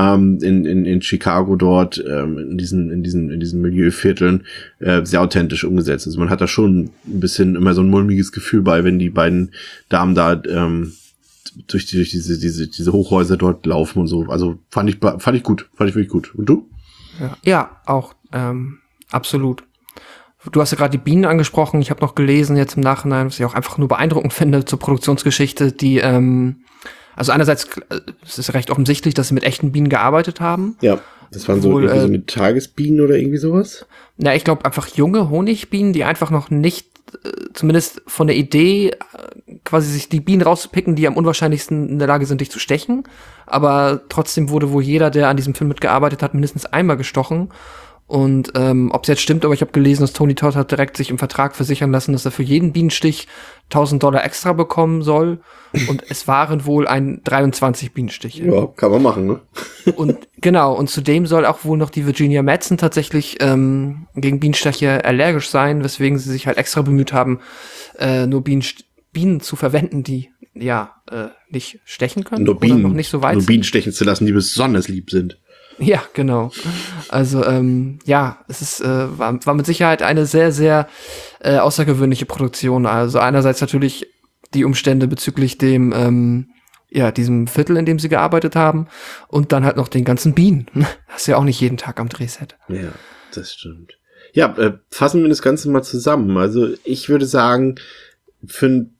in Chicago dort, in diesen Milieuvierteln, sehr authentisch umgesetzt. Also man hat da schon ein bisschen immer so ein mulmiges Gefühl bei, wenn die beiden Damen da durch diese Hochhäuser dort laufen und so. Also fand ich gut. Fand ich wirklich gut. Und du? Ja, auch absolut. Du hast ja gerade die Bienen angesprochen. Ich habe noch gelesen jetzt im Nachhinein, was ich auch einfach nur beeindruckend finde zur Produktionsgeschichte, die also einerseits es ist recht offensichtlich, dass sie mit echten Bienen gearbeitet haben. Ja, das waren so eine Tagesbienen oder irgendwie sowas? Na, ich glaube einfach junge Honigbienen, die einfach noch nicht, zumindest von der Idee, quasi sich die Bienen rauszupicken, die am unwahrscheinlichsten in der Lage sind, dich zu stechen. Aber trotzdem wurde wohl jeder, der an diesem Film mitgearbeitet hat, mindestens einmal gestochen. Und ob es jetzt stimmt, aber ich habe gelesen, dass Tony Todd hat direkt sich im Vertrag versichern lassen, dass er für jeden Bienenstich $1.000 extra bekommen soll. Und es waren wohl 23 Bienenstiche. Ja, kann man machen, ne? Und genau, und zudem soll auch wohl noch die Virginia Madsen tatsächlich gegen Bienenstiche allergisch sein, weswegen sie sich halt extra bemüht haben, nur Bienen zu verwenden, die nicht stechen können. Nur Bienen, oder noch nicht so weit nur sind. Bienen stechen zu lassen, die besonders lieb sind. Ja, genau. Also es ist war mit Sicherheit eine sehr, sehr außergewöhnliche Produktion. Also einerseits natürlich die Umstände bezüglich dem diesem Viertel, in dem sie gearbeitet haben, und dann halt noch den ganzen Bienen. Das ist ja auch nicht jeden Tag am Drehset. Ja, das stimmt. Ja, fassen wir das Ganze mal zusammen. Also ich würde sagen, für einen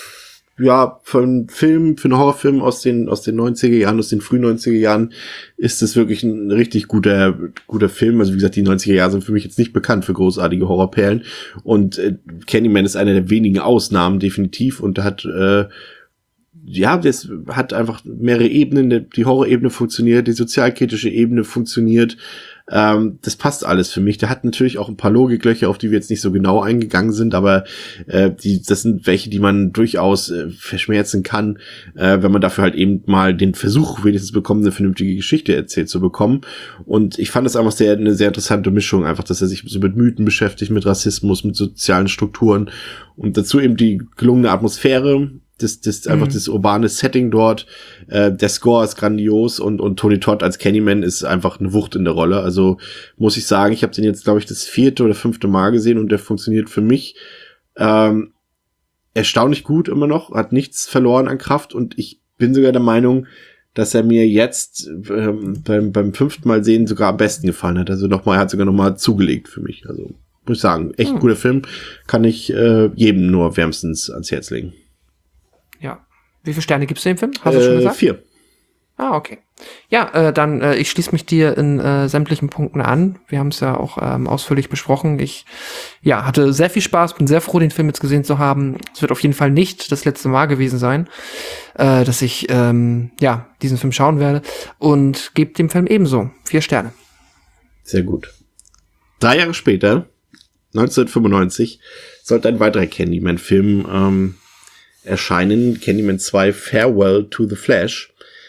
Horrorfilm aus den 90er Jahren, aus den frühen 90er Jahren, ist das wirklich ein richtig guter Film. Also wie gesagt, die 90er Jahre sind für mich jetzt nicht bekannt für großartige Horrorperlen. Und Candyman ist eine der wenigen Ausnahmen, definitiv. Und da hat das hat einfach mehrere Ebenen. Die Horror-Ebene funktioniert, die sozialkritische Ebene funktioniert. Das passt alles für mich. Der hat natürlich auch ein paar Logiklöcher, auf die wir jetzt nicht so genau eingegangen sind, aber das sind welche, die man durchaus verschmerzen kann, wenn man dafür halt eben mal den Versuch wenigstens bekommt, eine vernünftige Geschichte erzählt zu bekommen. Und ich fand das einfach eine sehr interessante Mischung, einfach, dass er sich so mit Mythen beschäftigt, mit Rassismus, mit sozialen Strukturen und dazu eben die gelungene Atmosphäre, einfach das urbane Setting dort. Der Score ist grandios und Tony Todd als Candyman ist einfach eine Wucht in der Rolle. Also muss ich sagen, ich habe den jetzt, glaube ich, das 4. oder 5. Mal gesehen und der funktioniert für mich erstaunlich gut immer noch, hat nichts verloren an Kraft und ich bin sogar der Meinung, dass er mir jetzt beim 5. Mal sehen sogar am besten gefallen hat. Also er hat sogar nochmal zugelegt für mich. Also muss ich sagen, echt ein guter Film. Kann ich jedem nur wärmstens ans Herz legen. Ja. Wie viele Sterne gibst du dem Film? Hast du schon gesagt? 4. Ah, okay. Ja, dann ich schließe mich dir in sämtlichen Punkten an. Wir haben es ja auch ausführlich besprochen. Ich hatte sehr viel Spaß, bin sehr froh, den Film jetzt gesehen zu haben. Es wird auf jeden Fall nicht das letzte Mal gewesen sein, dass ich diesen Film schauen werde und gebe dem Film ebenso 4 Sterne. Sehr gut. 3 Jahre später, 1995, sollte ein weiterer Candyman-Film erscheinen, Candyman 2 Farewell to the Flash,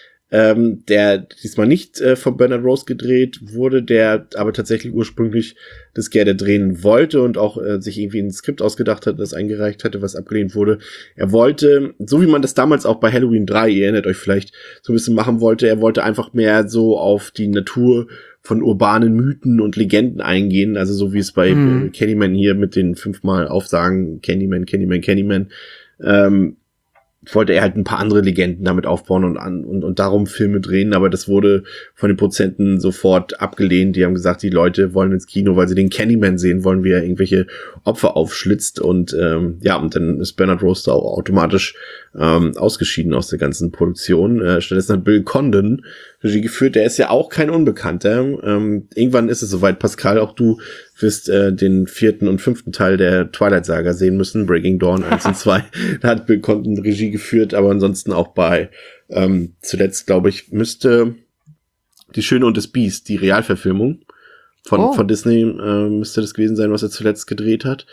der diesmal nicht von Bernard Rose gedreht wurde, der aber tatsächlich ursprünglich das gerne drehen wollte und auch sich irgendwie ein Skript ausgedacht hat, das eingereicht hatte, was abgelehnt wurde. Er wollte, so wie man das damals auch bei Halloween 3, ihr erinnert euch vielleicht, so ein bisschen machen wollte, er wollte einfach mehr so auf die Natur von urbanen Mythen und Legenden eingehen, also so wie es bei Candyman hier mit den 5-mal Aufsagen Candyman, Candyman, Candyman, wollte er halt ein paar andere Legenden damit aufbauen und darum Filme drehen, aber das wurde von den Produzenten sofort abgelehnt. Die haben gesagt, die Leute wollen ins Kino, weil sie den Candyman sehen wollen, wie er irgendwelche Opfer aufschlitzt und und dann ist Bernard Rose da auch automatisch ausgeschieden aus der ganzen Produktion. Stattdessen hat Bill Condon Regie geführt, der ist ja auch kein Unbekannter. Irgendwann ist es soweit, Pascal, auch du wirst den 4. und 5. Teil der Twilight-Saga sehen müssen, Breaking Dawn 1 und 2. Da hat Bill Condon Regie geführt, aber ansonsten auch bei zuletzt, glaube ich, müsste Die Schöne und das Biest, die Realverfilmung von Disney, müsste das gewesen sein, was er zuletzt gedreht hat.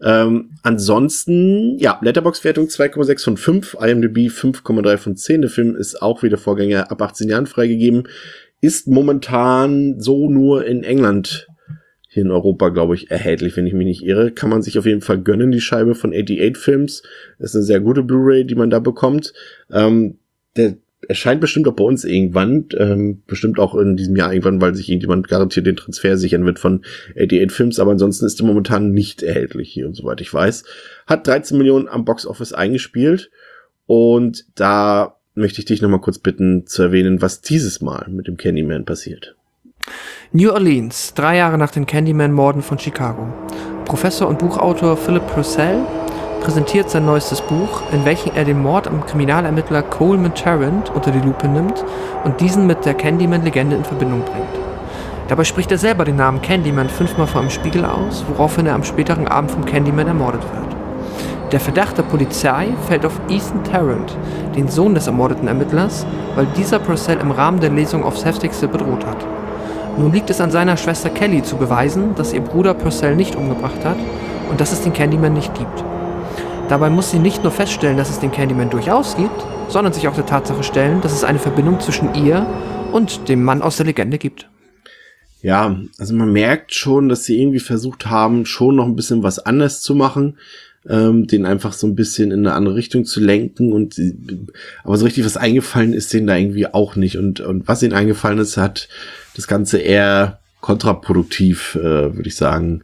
Ansonsten, Letterboxd-Wertung 2,6 von 5, IMDb 5,3 von 10. Der Film ist auch wie der Vorgänger ab 18 Jahren freigegeben. Ist momentan so nur in England, hier in Europa, glaube ich, erhältlich, wenn ich mich nicht irre. Kann man sich auf jeden Fall gönnen, die Scheibe von 88 Films. Ist eine sehr gute Blu-ray, die man da bekommt. Der erscheint bestimmt auch bei uns irgendwann, bestimmt auch in diesem Jahr irgendwann, weil sich irgendjemand garantiert den Transfer sichern wird von 88 Films, aber ansonsten ist er momentan nicht erhältlich hier und soweit ich weiß. Hat 13 Millionen am Box-Office eingespielt und da möchte ich dich nochmal kurz bitten zu erwähnen, was dieses Mal mit dem Candyman passiert. New Orleans, 3 Jahre nach den Candyman-Morden von Chicago. Professor und Buchautor Philip Purcell präsentiert sein neuestes Buch, in welchem er den Mord am Kriminalermittler Coleman Tarrant unter die Lupe nimmt und diesen mit der Candyman-Legende in Verbindung bringt. Dabei spricht er selber den Namen Candyman 5-mal vor einem Spiegel aus, woraufhin er am späteren Abend vom Candyman ermordet wird. Der Verdacht der Polizei fällt auf Ethan Tarrant, den Sohn des ermordeten Ermittlers, weil dieser Purcell im Rahmen der Lesung aufs Heftigste bedroht hat. Nun liegt es an seiner Schwester Kelly zu beweisen, dass ihr Bruder Purcell nicht umgebracht hat und dass es den Candyman nicht gibt. Dabei muss sie nicht nur feststellen, dass es den Candyman durchaus gibt, sondern sich auch der Tatsache stellen, dass es eine Verbindung zwischen ihr und dem Mann aus der Legende gibt. Ja, also man merkt schon, dass sie irgendwie versucht haben, schon noch ein bisschen was anders zu machen, den einfach so ein bisschen in eine andere Richtung zu lenken aber so richtig was eingefallen ist denen da irgendwie auch nicht und was ihnen eingefallen ist, hat das Ganze eher kontraproduktiv, würde ich sagen,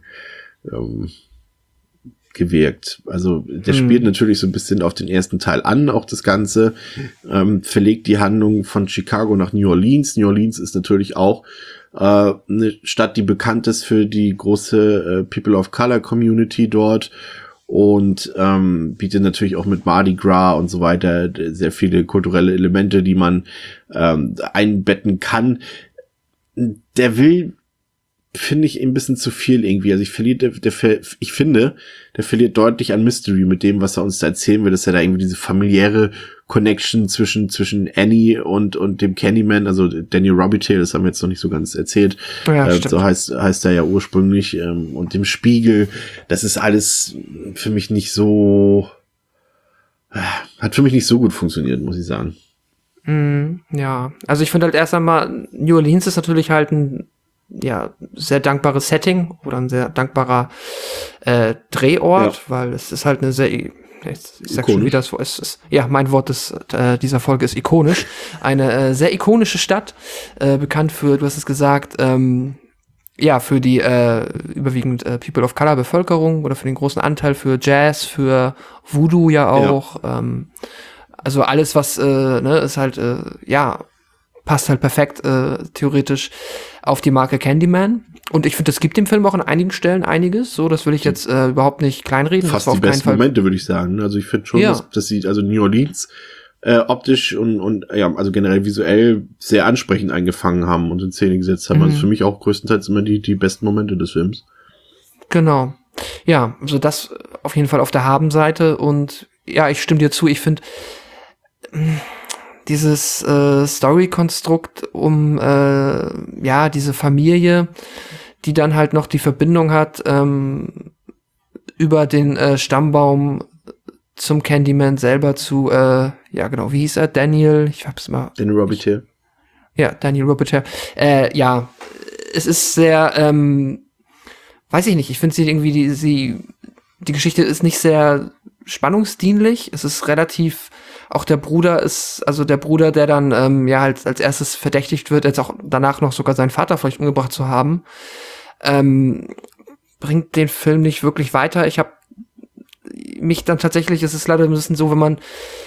gewirkt. Also der spielt natürlich so ein bisschen auf den ersten Teil an, auch das Ganze, verlegt die Handlung von Chicago nach New Orleans. New Orleans ist natürlich auch eine Stadt, die bekannt ist für die große People of Color Community dort und bietet natürlich auch mit Mardi Gras und so weiter sehr viele kulturelle Elemente, die man einbetten kann. Der will, finde ich, ein bisschen zu viel irgendwie. Also ich finde, der verliert deutlich an Mystery mit dem, was er uns da erzählen will, dass er da irgendwie diese familiäre Connection zwischen Annie und dem Candyman, also Daniel Robitaille, das haben wir jetzt noch nicht so ganz erzählt, so heißt er ja ursprünglich, und dem Spiegel, das ist alles für mich nicht so, hat für mich nicht so gut funktioniert, muss ich sagen. Ja, also ich finde halt erst einmal, New Orleans ist natürlich halt ein sehr dankbares Setting oder ein sehr dankbarer Drehort, weil es ist halt eine sehr, ich sag schon wieder, es ist, mein Wort dieser Folge ist ikonisch, eine sehr ikonische Stadt, bekannt für, du hast es gesagt, für die überwiegend People of Color Bevölkerung oder für den großen Anteil für Jazz, für Voodoo auch, also alles, was ist halt, passt halt perfekt theoretisch auf die Marke Candyman. Und ich finde, das gibt dem Film auch an einigen Stellen einiges. So, das will ich jetzt überhaupt nicht kleinreden. Fast die besten Momente, würde ich sagen. Also ich finde schon, dass sie, also New Orleans optisch und ja, also generell visuell sehr ansprechend eingefangen haben und in Szene gesetzt haben. Also für mich auch größtenteils immer die besten Momente des Films. Genau. Ja, also das auf jeden Fall auf der Habenseite und ja, ich stimme dir zu, ich finde dieses Story-Konstrukt um ja, diese Familie, die dann halt noch die Verbindung hat über den Stammbaum zum Candyman selber zu, ja genau, wie hieß er? Daniel, ich hab's mal. Daniel Robitaille. Ja, Daniel Robitaille. Ja, es ist sehr, weiß ich nicht, ich finde sie irgendwie, die Geschichte ist nicht sehr spannungsdienlich. Es ist relativ, auch der Bruder, der dann ja halt als erstes verdächtigt wird, jetzt auch danach noch sogar seinen Vater vielleicht umgebracht zu haben, bringt den Film nicht wirklich weiter. Ich habe mich dann tatsächlich, es ist leider ein bisschen so, wenn man,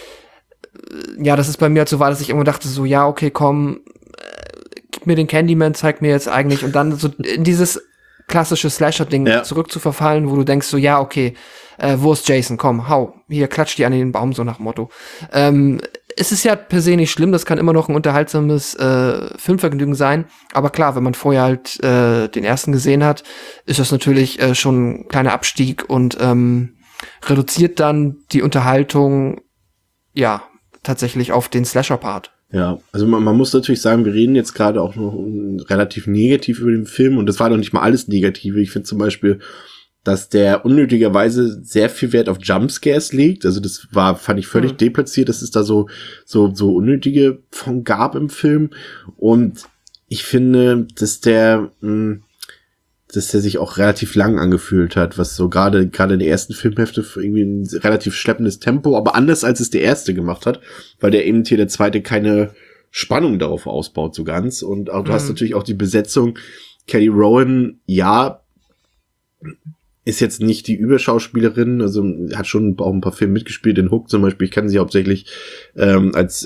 ja, das ist bei mir halt so war, dass ich immer dachte so, ja, okay, komm, gib mir den Candyman, zeig mir jetzt eigentlich, und dann so in dieses klassische Slasher-Ding zurück zu verfallen, wo du denkst so, ja, okay, wo ist Jason? Komm, hau, hier, klatsch die an den Baum, so nach dem Motto. Es ist ja per se nicht schlimm, das kann immer noch ein unterhaltsames Filmvergnügen sein, aber klar, wenn man vorher halt den ersten gesehen hat, ist das natürlich schon ein kleiner Abstieg und reduziert dann die Unterhaltung, ja, tatsächlich auf den Slasher-Part. Ja, also man muss natürlich sagen, wir reden jetzt gerade auch noch relativ negativ über den Film und das war doch nicht mal alles Negative. Ich finde zum Beispiel, dass der unnötigerweise sehr viel Wert auf Jumpscares legt. Also das fand ich völlig deplatziert, dass es da so unnötige von gab im Film. Und ich finde, dass der sich auch relativ lang angefühlt hat, was so gerade in der ersten Filmhälfte irgendwie ein relativ schleppendes Tempo, aber anders als es der erste gemacht hat, weil der eben hier der zweite keine Spannung darauf ausbaut so ganz. Und auch du hast natürlich auch die Besetzung. Kelly Rowan, ja, ist jetzt nicht die Überschauspielerin, also hat schon auch ein paar Filme mitgespielt, in Hook zum Beispiel. Ich kenne sie hauptsächlich als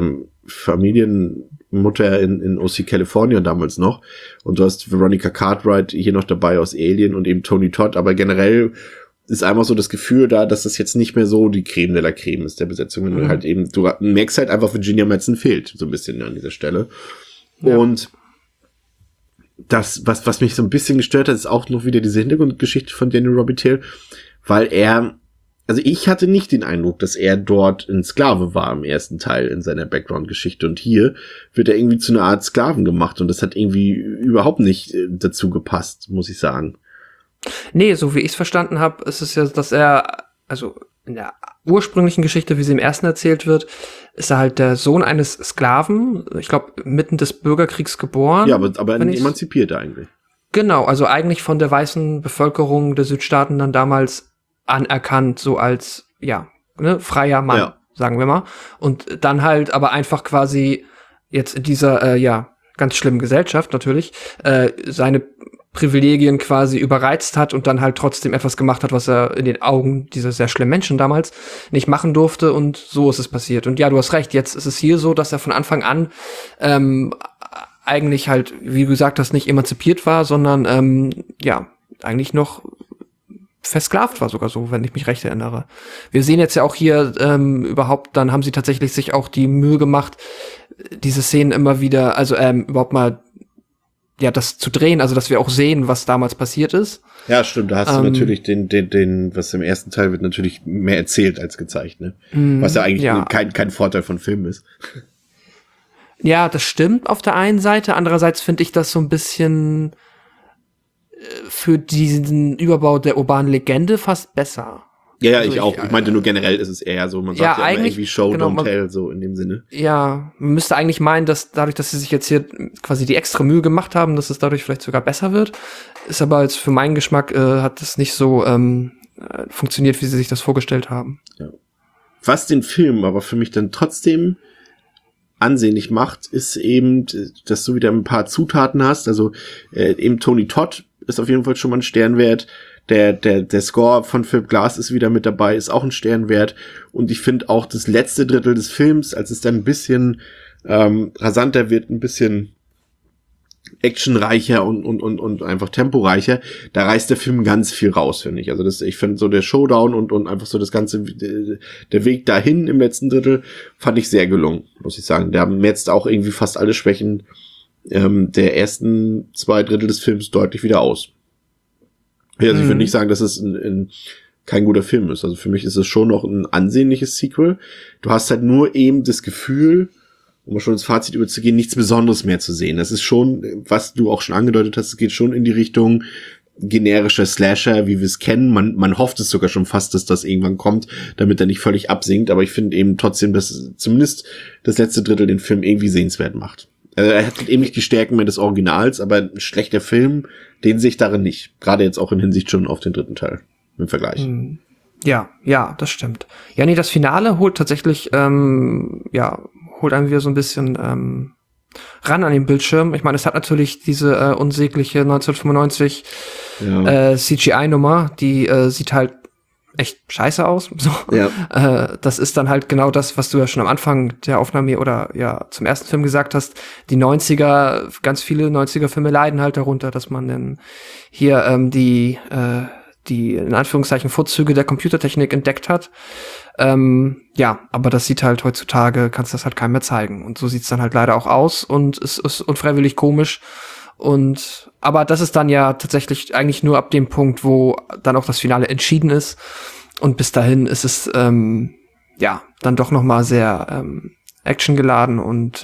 Familienmutter in OC California damals noch. Und du hast Veronica Cartwright hier noch dabei aus Alien und eben Tony Todd. Aber generell ist einfach so das Gefühl da, dass das jetzt nicht mehr so die Creme de la Creme ist der Besetzung. Wenn du halt eben, du merkst halt einfach, Virginia Madsen fehlt so ein bisschen an dieser Stelle. Ja. Und das, was mich so ein bisschen gestört hat, ist auch noch wieder diese Hintergrundgeschichte von Daniel Robitaille, weil also ich hatte nicht den Eindruck, dass er dort ein Sklave war im ersten Teil in seiner Background-Geschichte, und hier wird er irgendwie zu einer Art Sklaven gemacht und das hat irgendwie überhaupt nicht dazu gepasst, muss ich sagen. Nee, so wie ich es verstanden habe, ist es ja, dass er, also in der ursprünglichen Geschichte, wie sie im ersten erzählt wird, ist er halt der Sohn eines Sklaven, ich glaube, mitten des Bürgerkriegs geboren. Ja, aber emanzipiert eigentlich. Genau, also eigentlich von der weißen Bevölkerung der Südstaaten dann damals anerkannt, so als, ja, ne, freier Mann, sagen wir mal. Und dann halt aber einfach quasi jetzt in dieser, ja, ganz schlimmen Gesellschaft natürlich, seine Privilegien quasi überreizt hat und dann halt trotzdem etwas gemacht hat, was er in den Augen dieser sehr schlimmen Menschen damals nicht machen durfte, und so ist es passiert. Und ja, du hast recht, jetzt ist es hier so, dass er von Anfang an eigentlich halt, wie du gesagt hast, nicht emanzipiert war, sondern ja, eigentlich noch versklavt war, sogar so, wenn ich mich recht erinnere. Wir sehen jetzt ja auch hier überhaupt, dann haben sie tatsächlich sich auch die Mühe gemacht, diese Szenen immer wieder, also überhaupt mal ja, das zu drehen, also dass wir auch sehen, was damals passiert ist. Ja, stimmt, da hast du natürlich den, was im ersten Teil wird natürlich mehr erzählt als gezeigt, ne? Was ja eigentlich kein Vorteil von Filmen ist. Ja, das stimmt auf der einen Seite, andererseits finde ich das so ein bisschen für diesen Überbau der urbanen Legende fast besser. Ja, also ich auch. Ich meinte nur generell ist es eher so, man sagt ja immer irgendwie Show, genau, don't tell, so in dem Sinne. Ja, man müsste eigentlich meinen, dass dadurch, dass sie sich jetzt hier quasi die extra Mühe gemacht haben, dass es dadurch vielleicht sogar besser wird. Ist aber jetzt für meinen Geschmack hat das nicht so funktioniert, wie sie sich das vorgestellt haben. Ja. Was den Film aber für mich dann trotzdem ansehnlich macht, ist eben, dass du wieder ein paar Zutaten hast. Also eben Tony Todd ist auf jeden Fall schon mal ein Stern wert. Der Score von Philip Glass ist wieder mit dabei, ist auch ein Stern wert. Und ich finde auch das letzte Drittel des Films, als es dann ein bisschen rasanter wird, ein bisschen actionreicher und einfach temporeicher. Da reißt der Film ganz viel raus, finde ich. Also ich finde so der Showdown und einfach so das ganze, der Weg dahin im letzten Drittel fand ich sehr gelungen, muss ich sagen. Der merzt auch irgendwie fast alle Schwächen der ersten 2 Drittel des Films deutlich wieder aus. Also ich würde nicht sagen, dass es kein guter Film ist. Also für mich ist es schon noch ein ansehnliches Sequel. Du hast halt nur eben das Gefühl, um schon ins Fazit überzugehen, nichts Besonderes mehr zu sehen. Das ist schon, was du auch schon angedeutet hast, es geht schon in die Richtung generischer Slasher, wie wir es kennen. Man hofft es sogar schon fast, dass das irgendwann kommt, damit er nicht völlig absinkt. Aber ich finde eben trotzdem, dass zumindest das letzte Drittel den Film irgendwie sehenswert macht. Also er hat eben nicht die Stärken mehr des Originals, aber ein schlechter Film, den sehe ich darin nicht. Gerade jetzt auch in Hinsicht schon auf den dritten Teil im Vergleich. Ja, das stimmt. Ja, nee, das Finale holt tatsächlich, holt einen wieder so ein bisschen ran an den Bildschirm. Ich meine, es hat natürlich diese unsägliche 1995 CGI-Nummer, die sieht halt echt scheiße aus. So. Ja. Das ist dann halt genau das, was du ja schon am Anfang der Aufnahme oder ja zum ersten Film gesagt hast. Die 90er, ganz viele 90er-Filme leiden halt darunter, dass man dann hier die in Anführungszeichen Vorzüge der Computertechnik entdeckt hat. Aber das sieht halt heutzutage, kannst das halt keinem mehr zeigen. Und so sieht's dann halt leider auch aus und es ist unfreiwillig komisch. Aber das ist dann ja tatsächlich eigentlich nur ab dem Punkt, wo dann auch das Finale entschieden ist. Und bis dahin ist es dann doch noch mal sehr actiongeladen und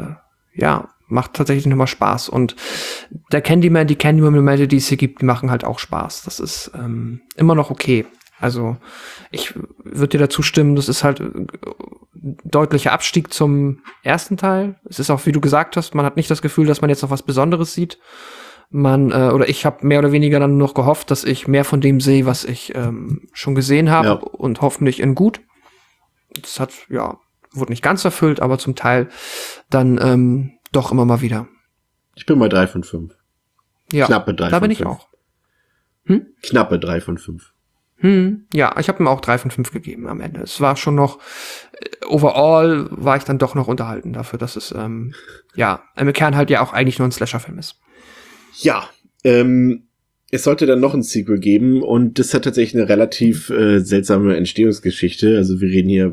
macht tatsächlich nochmal Spaß. Und die Candyman-Momente, die es hier gibt, die machen halt auch Spaß. Das ist immer noch okay. Also ich würde dir dazu stimmen, das ist halt deutlicher Abstieg zum ersten Teil. Es ist auch, wie du gesagt hast, man hat nicht das Gefühl, dass man jetzt noch was Besonderes sieht. Ich habe mehr oder weniger dann noch gehofft, dass ich mehr von dem sehe, was ich schon gesehen habe und hoffentlich in gut. Das wurde nicht ganz erfüllt, aber zum Teil dann doch immer mal wieder. Ich bin bei 3 von 5. Ja, knappe 3 von 5. Da bin ich auch. Knappe 3 von 5. Ja, ich habe ihm auch 3 von 5 gegeben am Ende. Es war schon noch, overall war ich dann doch noch unterhalten dafür, dass es, im Kern halt ja auch eigentlich nur ein Slasher-Film ist. Ja, es sollte dann noch ein Sequel geben und das hat tatsächlich eine relativ seltsame Entstehungsgeschichte. Also wir reden hier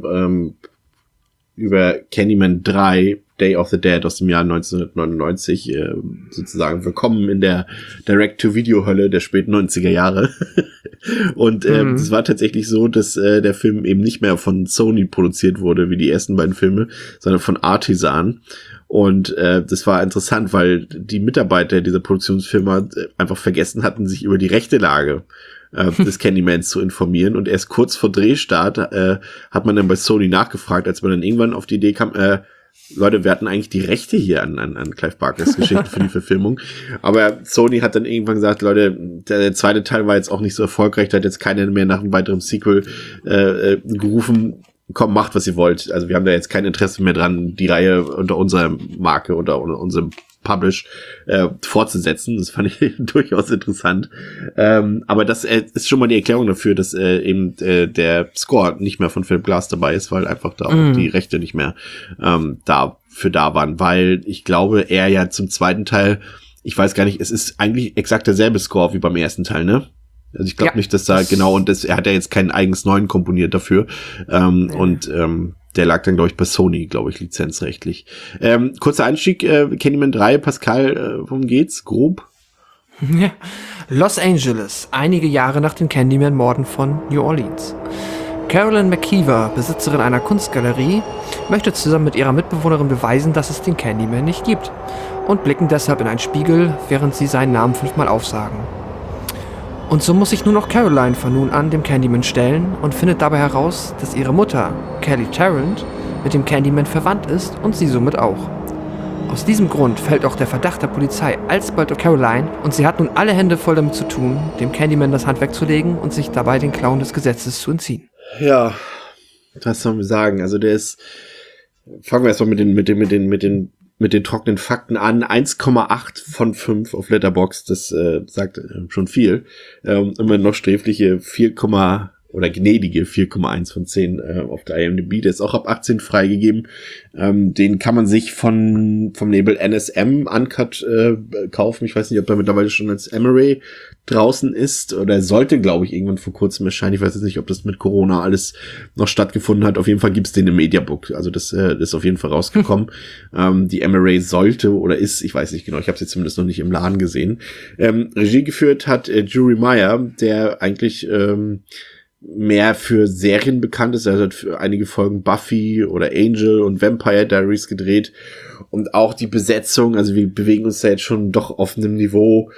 über Candyman 3, Day of the Dead aus dem Jahr 1999, sozusagen willkommen in der Direct-to-Video-Hölle der späten 90er Jahre. Und es war tatsächlich so, dass der Film eben nicht mehr von Sony produziert wurde, wie die ersten beiden Filme, sondern von Artisan. Und das war interessant, weil die Mitarbeiter dieser Produktionsfirma einfach vergessen hatten, sich über die rechte Lage des Candymans zu informieren. Und erst kurz vor Drehstart hat man dann bei Sony nachgefragt, als man dann irgendwann auf die Idee kam, Leute, wir hatten eigentlich die Rechte hier an Clive Barkers Geschichte für die Verfilmung. Aber Sony hat dann irgendwann gesagt, Leute, der zweite Teil war jetzt auch nicht so erfolgreich, da hat jetzt keiner mehr nach einem weiteren Sequel gerufen. Komm, macht, was ihr wollt. Also wir haben da jetzt kein Interesse mehr dran, die Reihe unter unserer Marke oder unter unserem Publish fortzusetzen. Das fand ich durchaus interessant. Aber das ist schon mal die Erklärung dafür, dass eben der Score nicht mehr von Philip Glass dabei ist, weil einfach da auch die Rechte nicht mehr dafür da waren. Weil ich glaube, er ja zum zweiten Teil, ich weiß gar nicht, es ist eigentlich exakt derselbe Score wie beim ersten Teil, ne? Also ich glaube nicht, dass da er hat ja jetzt keinen eigens neuen komponiert dafür. Der lag dann, glaube ich, bei Sony, glaube ich, lizenzrechtlich. Kurzer Einstieg, Candyman 3, Pascal, worum geht's? Grob? Los Angeles, einige Jahre nach den Candyman-Morden von New Orleans. Carolyn McKeever, Besitzerin einer Kunstgalerie, möchte zusammen mit ihrer Mitbewohnerin beweisen, dass es den Candyman nicht gibt und blicken deshalb in einen Spiegel, während sie seinen Namen 5-mal aufsagen. Und so muss sich nur noch Caroline von nun an dem Candyman stellen und findet dabei heraus, dass ihre Mutter, Kelly Tarrant, mit dem Candyman verwandt ist und sie somit auch. Aus diesem Grund fällt auch der Verdacht der Polizei alsbald auf Caroline und sie hat nun alle Hände voll damit zu tun, dem Candyman das Handwerk zu legen und sich dabei den Klauen des Gesetzes zu entziehen. Ja, was soll man sagen? Also fangen wir erstmal mit den trockenen Fakten an. 1,8 von 5 auf Letterboxd, das sagt schon viel. Immer noch sträfliche 4,8 oder gnädige 4,1 von 10 auf der IMDb. Der ist auch ab 18 freigegeben. Den kann man sich vom Label NSM Uncut kaufen. Ich weiß nicht, ob der mittlerweile schon als Emery draußen ist oder sollte, glaube ich, irgendwann vor kurzem erscheinen. Ich weiß jetzt nicht, ob das mit Corona alles noch stattgefunden hat. Auf jeden Fall gibt's den im Mediabook. Also das ist auf jeden Fall rausgekommen. Die Emery sollte oder ist, ich weiß nicht genau, ich habe es jetzt zumindest noch nicht im Laden gesehen. Regie geführt hat Jury Meyer, der eigentlich mehr für Serien bekannt ist. Er hat für einige Folgen Buffy oder Angel und Vampire Diaries gedreht. Und auch die Besetzung, also wir bewegen uns da jetzt schon doch auf einem Niveau.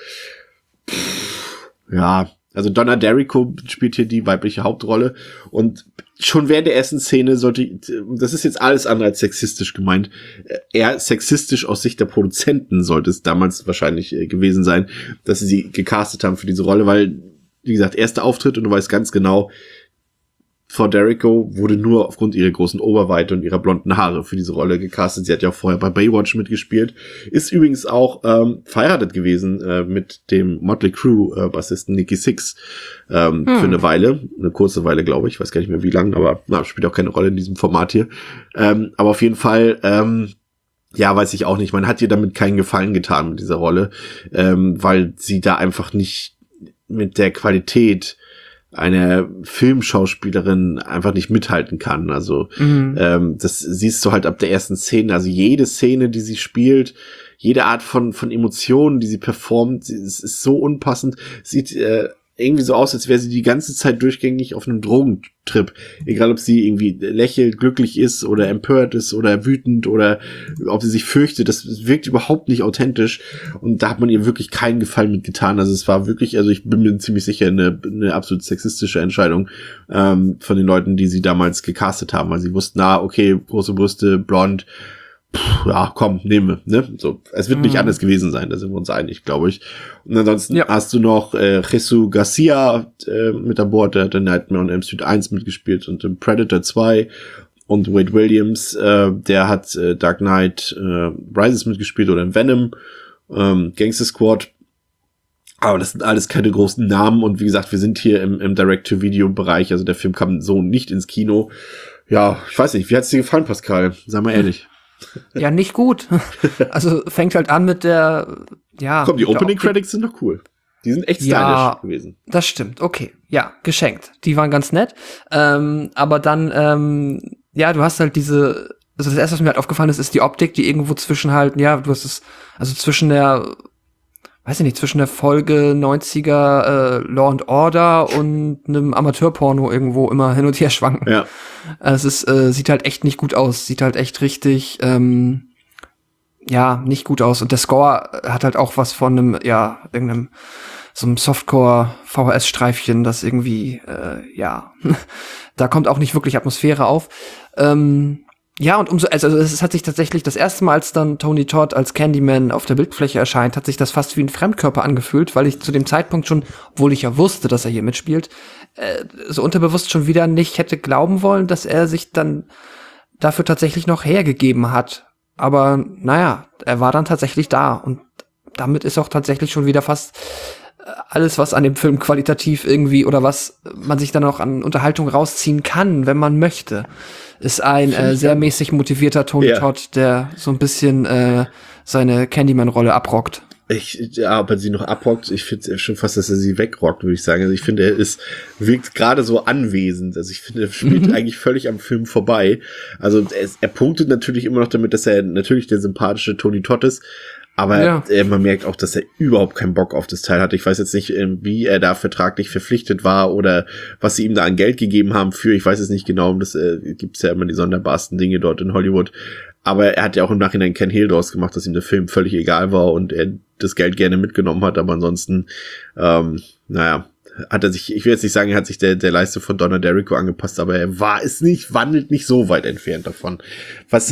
Ja, also Donna D'Errico spielt hier die weibliche Hauptrolle. Und schon während der ersten Szene das ist jetzt alles andere als sexistisch gemeint, eher sexistisch aus Sicht der Produzenten sollte es damals wahrscheinlich gewesen sein, dass sie gecastet haben für diese Rolle, weil wie gesagt, erster Auftritt und du weißt ganz genau, Frau D'Errico wurde nur aufgrund ihrer großen Oberweite und ihrer blonden Haare für diese Rolle gecastet. Sie hat ja auch vorher bei Baywatch mitgespielt. Ist übrigens auch verheiratet gewesen mit dem Motley Crue Bassisten Nikki Sixx für eine Weile. Eine kurze Weile, glaube ich. Ich weiß gar nicht mehr wie lang, aber spielt auch keine Rolle in diesem Format hier. Aber auf jeden Fall ja, weiß ich auch nicht. Man hat ihr damit keinen Gefallen getan mit dieser Rolle, weil sie da einfach nicht mit der Qualität einer Filmschauspielerin einfach nicht mithalten kann. Also das siehst du halt ab der ersten Szene. Also jede Szene, die sie spielt, jede Art von Emotionen, die sie performt, es ist so unpassend. Sieht irgendwie so aus, als wäre sie die ganze Zeit durchgängig auf einem Drogentrip. Egal, ob sie irgendwie lächelt, glücklich ist oder empört ist oder wütend oder ob sie sich fürchtet. Das wirkt überhaupt nicht authentisch. Und da hat man ihr wirklich keinen Gefallen mit getan. Also es war wirklich, also ich bin mir ziemlich sicher, eine absolut sexistische Entscheidung von den Leuten, die sie damals gecastet haben. Weil sie wussten, okay, große Brüste, blond, ja, komm, nehmen wir, ne? So, es wird nicht anders gewesen sein, da sind wir uns einig, glaube ich. Und ansonsten hast du noch Jesus Garcia mit an Bord, der hat in Nightmare on Elm Street 1 mitgespielt und in Predator 2 und Wade Williams, der hat Dark Knight Rises mitgespielt oder in Venom, Gangster Squad. Aber das sind alles keine großen Namen und wie gesagt, wir sind hier im Direct-to-Video-Bereich, also der Film kam so nicht ins Kino. Ja, ich weiß nicht, wie hat's dir gefallen, Pascal? Sag mal ehrlich. Ja, nicht gut. Also fängt halt an mit der, ja. Komm, die Opening Credits sind doch cool. Die sind echt stylisch gewesen. Das stimmt, okay. Ja, geschenkt. Die waren ganz nett. Aber dann, ja, du hast halt also das erste, was mir halt aufgefallen ist die Optik, die irgendwo zwischen halt, ja, du hast es, also zwischen der, weiß ich nicht, zwischen der Folge 90er Law and Order und einem Amateurporno irgendwo immer hin und her schwanken. Ja. Es ist, sieht halt echt nicht gut aus. Sieht halt echt richtig, ja, nicht gut aus. Und der Score hat halt auch was von einem, ja, irgendeinem, so einem Softcore-VHS-Streifchen, das irgendwie, ja, da kommt auch nicht wirklich Atmosphäre auf. Ja, und also es hat sich tatsächlich das erste Mal, als dann Tony Todd als Candyman auf der Bildfläche erscheint, hat sich das fast wie ein Fremdkörper angefühlt, weil ich zu dem Zeitpunkt schon, obwohl ich ja wusste, dass er hier mitspielt, so unterbewusst schon wieder nicht hätte glauben wollen, dass er sich dann dafür tatsächlich noch hergegeben hat. Aber naja, er war dann tatsächlich da und damit ist auch tatsächlich schon wieder fast alles, was an dem Film qualitativ irgendwie oder was man sich dann auch an Unterhaltung rausziehen kann, wenn man möchte, ist ein sehr mäßig motivierter Tony Todd, der so ein bisschen seine Candyman-Rolle abrockt. Ja, ob er sie noch abrockt, ich finde schon fast, dass er sie wegrockt, würde ich sagen. Also ich finde, wirkt gerade so anwesend. Also ich finde, er spielt eigentlich völlig am Film vorbei. Also er punktet natürlich immer noch damit, dass er natürlich der sympathische Tony Todd ist. Aber man merkt auch, dass er überhaupt keinen Bock auf das Teil hatte. Ich weiß jetzt nicht, wie er da vertraglich verpflichtet war oder was sie ihm da an Geld gegeben haben für. Ich weiß es nicht genau. Das gibt's ja immer die sonderbarsten Dinge dort in Hollywood. Aber er hat ja auch im Nachhinein kein Hehl draus gemacht, dass ihm der Film völlig egal war und er das Geld gerne mitgenommen hat. Aber ansonsten, naja, hat er sich, ich will jetzt nicht sagen, er hat sich der Leistung von Donna D'Errico angepasst, aber er wandelt nicht so weit entfernt davon. Was,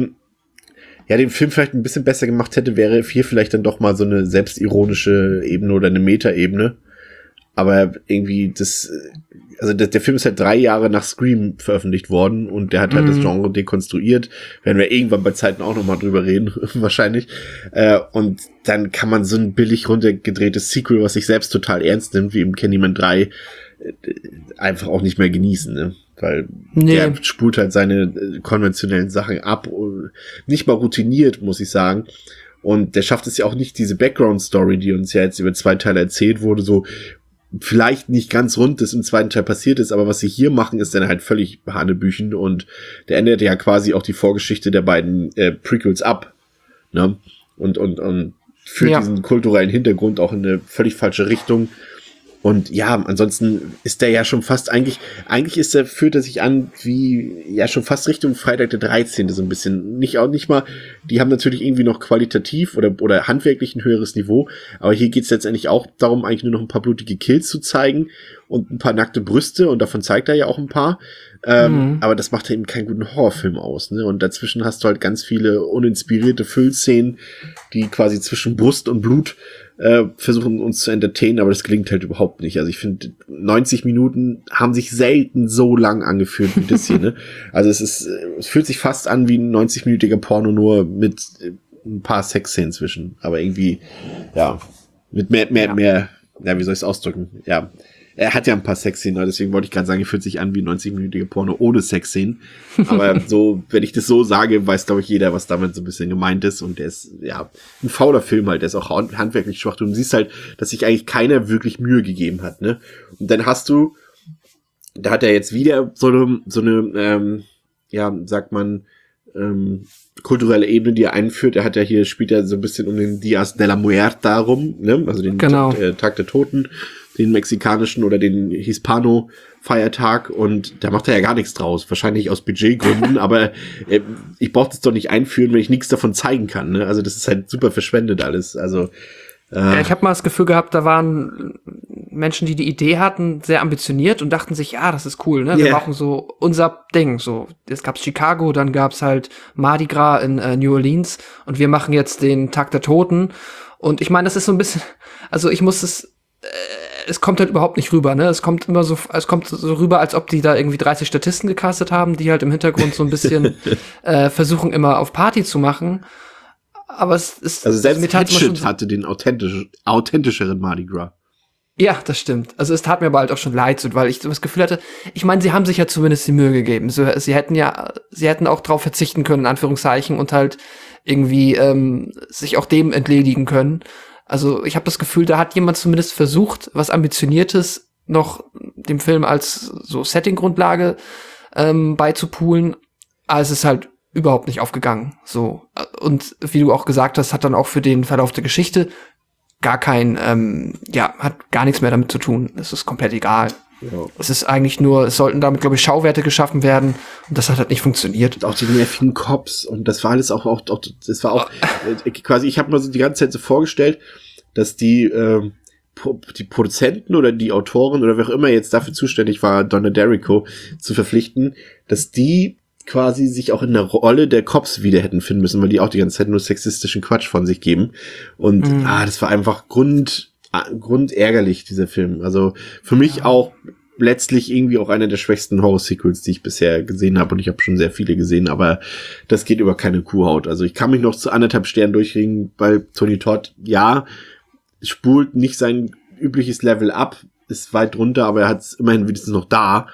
ja, den Film vielleicht ein bisschen besser gemacht hätte, wäre hier vielleicht dann doch mal so eine selbstironische Ebene oder eine Meta-Ebene. Aber irgendwie also der Film ist halt 3 Jahre nach Scream veröffentlicht worden und der hat halt das Genre dekonstruiert. Werden wir irgendwann bei Zeiten auch nochmal drüber reden, wahrscheinlich. Und dann kann man so ein billig runtergedrehtes Sequel, was sich selbst total ernst nimmt, wie im Candyman 3, einfach auch nicht mehr genießen, ne? Weil der spult halt seine konventionellen Sachen ab. Nicht mal routiniert, muss ich sagen. Und der schafft es ja auch nicht, diese Background-Story, die uns ja jetzt über 2 Teile erzählt wurde, so vielleicht nicht ganz rund, das im 2. Teil passiert ist, aber was sie hier machen, ist dann halt völlig Hanebüchen und der ändert ja quasi auch die Vorgeschichte der beiden Prequels ab, ne? Und führt diesen kulturellen Hintergrund auch in eine völlig falsche Richtung. Und ja, ansonsten ist der ja schon fast eigentlich fühlt er sich an wie, ja, schon fast Richtung Freitag der 13. so ein bisschen. Nicht mal, die haben natürlich irgendwie noch qualitativ oder handwerklich ein höheres Niveau, aber hier geht's letztendlich auch darum, eigentlich nur noch ein paar blutige Kills zu zeigen und ein paar nackte Brüste und davon zeigt er ja auch ein paar. Aber das macht ja eben keinen guten Horrorfilm aus, ne? Und dazwischen hast du halt ganz viele uninspirierte Füllszenen, die quasi zwischen Brust und Blut versuchen uns zu entertainen, aber das gelingt halt überhaupt nicht. Also ich finde, 90 Minuten haben sich selten so lang angefühlt wie das hier, ne? Also es fühlt sich fast an wie ein 90-minütiger Porno, nur mit ein paar Sexszenen zwischen. Aber irgendwie, ja, mit mehr, ja, wie soll ich es ausdrücken? Ja, er hat ja ein paar Sexszenen, deswegen wollte ich gerade sagen, er fühlt sich an wie ein 90-minütiger Porno ohne Sexszenen. Aber so, wenn ich das so sage, weiß, glaube ich, jeder, was damit so ein bisschen gemeint ist. Und der ist, ja, ein fauler Film halt, der ist auch handwerklich schwach. Du siehst halt, dass sich eigentlich keiner wirklich Mühe gegeben hat, ne? Und dann hast du, da hat er jetzt wieder so eine, ja, sagt man, kulturelle Ebene, die er einführt. Er hat ja hier, spielt ja so ein bisschen um den Dias de la Muerta rum, ne? Also den Tag der Toten, den mexikanischen oder den Hispano-Feiertag, und da macht er ja gar nichts draus. Wahrscheinlich aus Budgetgründen, aber ich brauche das doch nicht einführen, wenn ich nichts davon zeigen kann, ne? Also das ist halt super verschwendet alles. Also ja, ich habe mal das Gefühl gehabt, da waren Menschen, die die Idee hatten, sehr ambitioniert und dachten sich, ja, das ist cool, ne? Wir brauchen so unser Ding. So, es gab's Chicago, dann gab's halt Mardi Gras in New Orleans und wir machen jetzt den Tag der Toten. Und ich meine, das ist so ein bisschen, also ich muss es kommt halt überhaupt nicht rüber, ne? Es kommt so rüber, als ob die da irgendwie 30 Statisten gecastet haben, die halt im Hintergrund so ein bisschen versuchen, immer auf Party zu machen. Aber es ist, also selbst Hatchet hatte den authentischeren Mardi Gras. Ja, das stimmt. Also es tat mir aber halt auch schon leid, weil ich so das Gefühl hatte, ich meine, sie haben sich ja zumindest die Mühe gegeben. So, sie hätten auch drauf verzichten können, in Anführungszeichen, und halt irgendwie sich auch dem entledigen können. Also ich habe das Gefühl, da hat jemand zumindest versucht, was Ambitioniertes noch dem Film als so Setting-Grundlage beizupulen, aber es ist halt überhaupt nicht aufgegangen. So. Und wie du auch gesagt hast, hat dann auch für den Verlauf der Geschichte hat gar nichts mehr damit zu tun. Es ist komplett egal. Ja. Es ist eigentlich nur, es sollten damit, glaube ich, Schauwerte geschaffen werden, und das hat halt nicht funktioniert. Und auch die nervigen Cops, und das war alles auch das war auch quasi, ich habe mir so die ganze Zeit so vorgestellt, dass die Produzenten oder die Autoren oder wer auch immer jetzt dafür zuständig war, Donna D'Errico zu verpflichten, dass die quasi sich auch in der Rolle der Cops wieder hätten finden müssen, weil die auch die ganze Zeit nur sexistischen Quatsch von sich geben. Und das war einfach grundärgerlich, dieser Film. Also für mich auch letztlich irgendwie auch einer der schwächsten Horror-Sequels, die ich bisher gesehen habe. Und ich habe schon sehr viele gesehen, aber das geht über keine Kuhhaut. Also ich kann mich noch zu 1,5 Sternen durchringen, weil Tony Todd, ja, spult nicht sein übliches Level ab, ist weit drunter, aber er hat es immerhin wenigstens noch da.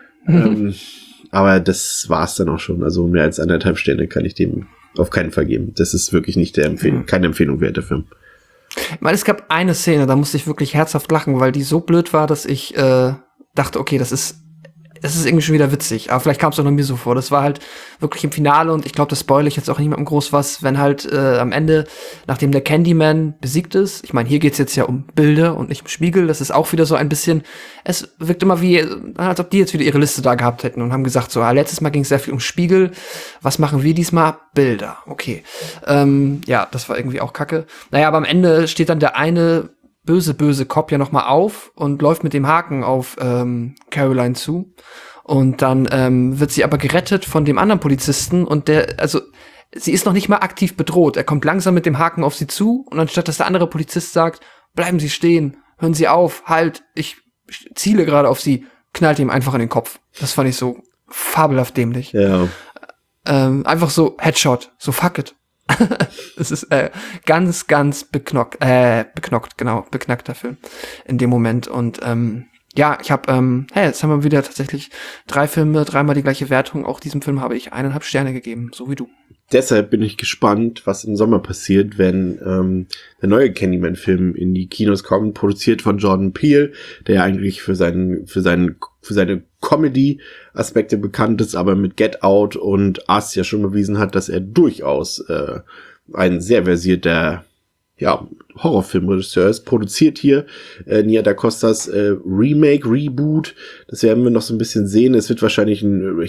Aber das war's dann auch schon. Also mehr als 1,5 Sterne kann ich dem auf keinen Fall geben. Das ist wirklich nicht keine Empfehlung wert, der Film. Ich meine, es gab eine Szene, da musste ich wirklich herzhaft lachen, weil die so blöd war, dass ich dachte, okay, das ist irgendwie schon wieder witzig. Aber vielleicht kam es auch noch mir so vor. Das war halt wirklich im Finale, und ich glaube, das spoile ich jetzt auch niemandem groß was, wenn halt am Ende, nachdem der Candyman besiegt ist, ich meine, hier geht's jetzt ja um Bilder und nicht um Spiegel, das ist auch wieder so ein bisschen, es wirkt immer wie, als ob die jetzt wieder ihre Liste da gehabt hätten und haben gesagt, so, letztes Mal ging es sehr viel um Spiegel, was machen wir diesmal? Bilder, okay. Ja, das war irgendwie auch kacke. Naja, aber am Ende steht dann der eine böse Cop ja noch mal auf und läuft mit dem Haken auf Caroline zu. Und dann wird sie aber gerettet von dem anderen Polizisten, und sie ist noch nicht mal aktiv bedroht. Er kommt langsam mit dem Haken auf sie zu, und anstatt dass der andere Polizist sagt, bleiben Sie stehen, hören Sie auf, halt, ich ziele gerade auf Sie, knallt ihm einfach in den Kopf. Das fand ich so fabelhaft dämlich. Ja. Einfach so Headshot, so fuck it. Es ist ganz, ganz beknackter Film in dem Moment. Und ja, ich habe, jetzt haben wir wieder tatsächlich 3 Filme, 3-mal die gleiche Wertung. Auch diesem Film habe ich 1,5 Sterne gegeben, so wie du. Deshalb bin ich gespannt, was im Sommer passiert, wenn der neue Candyman-Film in die Kinos kommt, produziert von Jordan Peele, der ja eigentlich für seine Comedy-Aspekte bekannt ist, aber mit Get Out und Us ja schon bewiesen hat, dass er durchaus ein sehr versierter Horrorfilmregisseur ist. Produziert hier Nia da Costas Remake, Reboot. Das werden wir noch so ein bisschen sehen. Es wird wahrscheinlich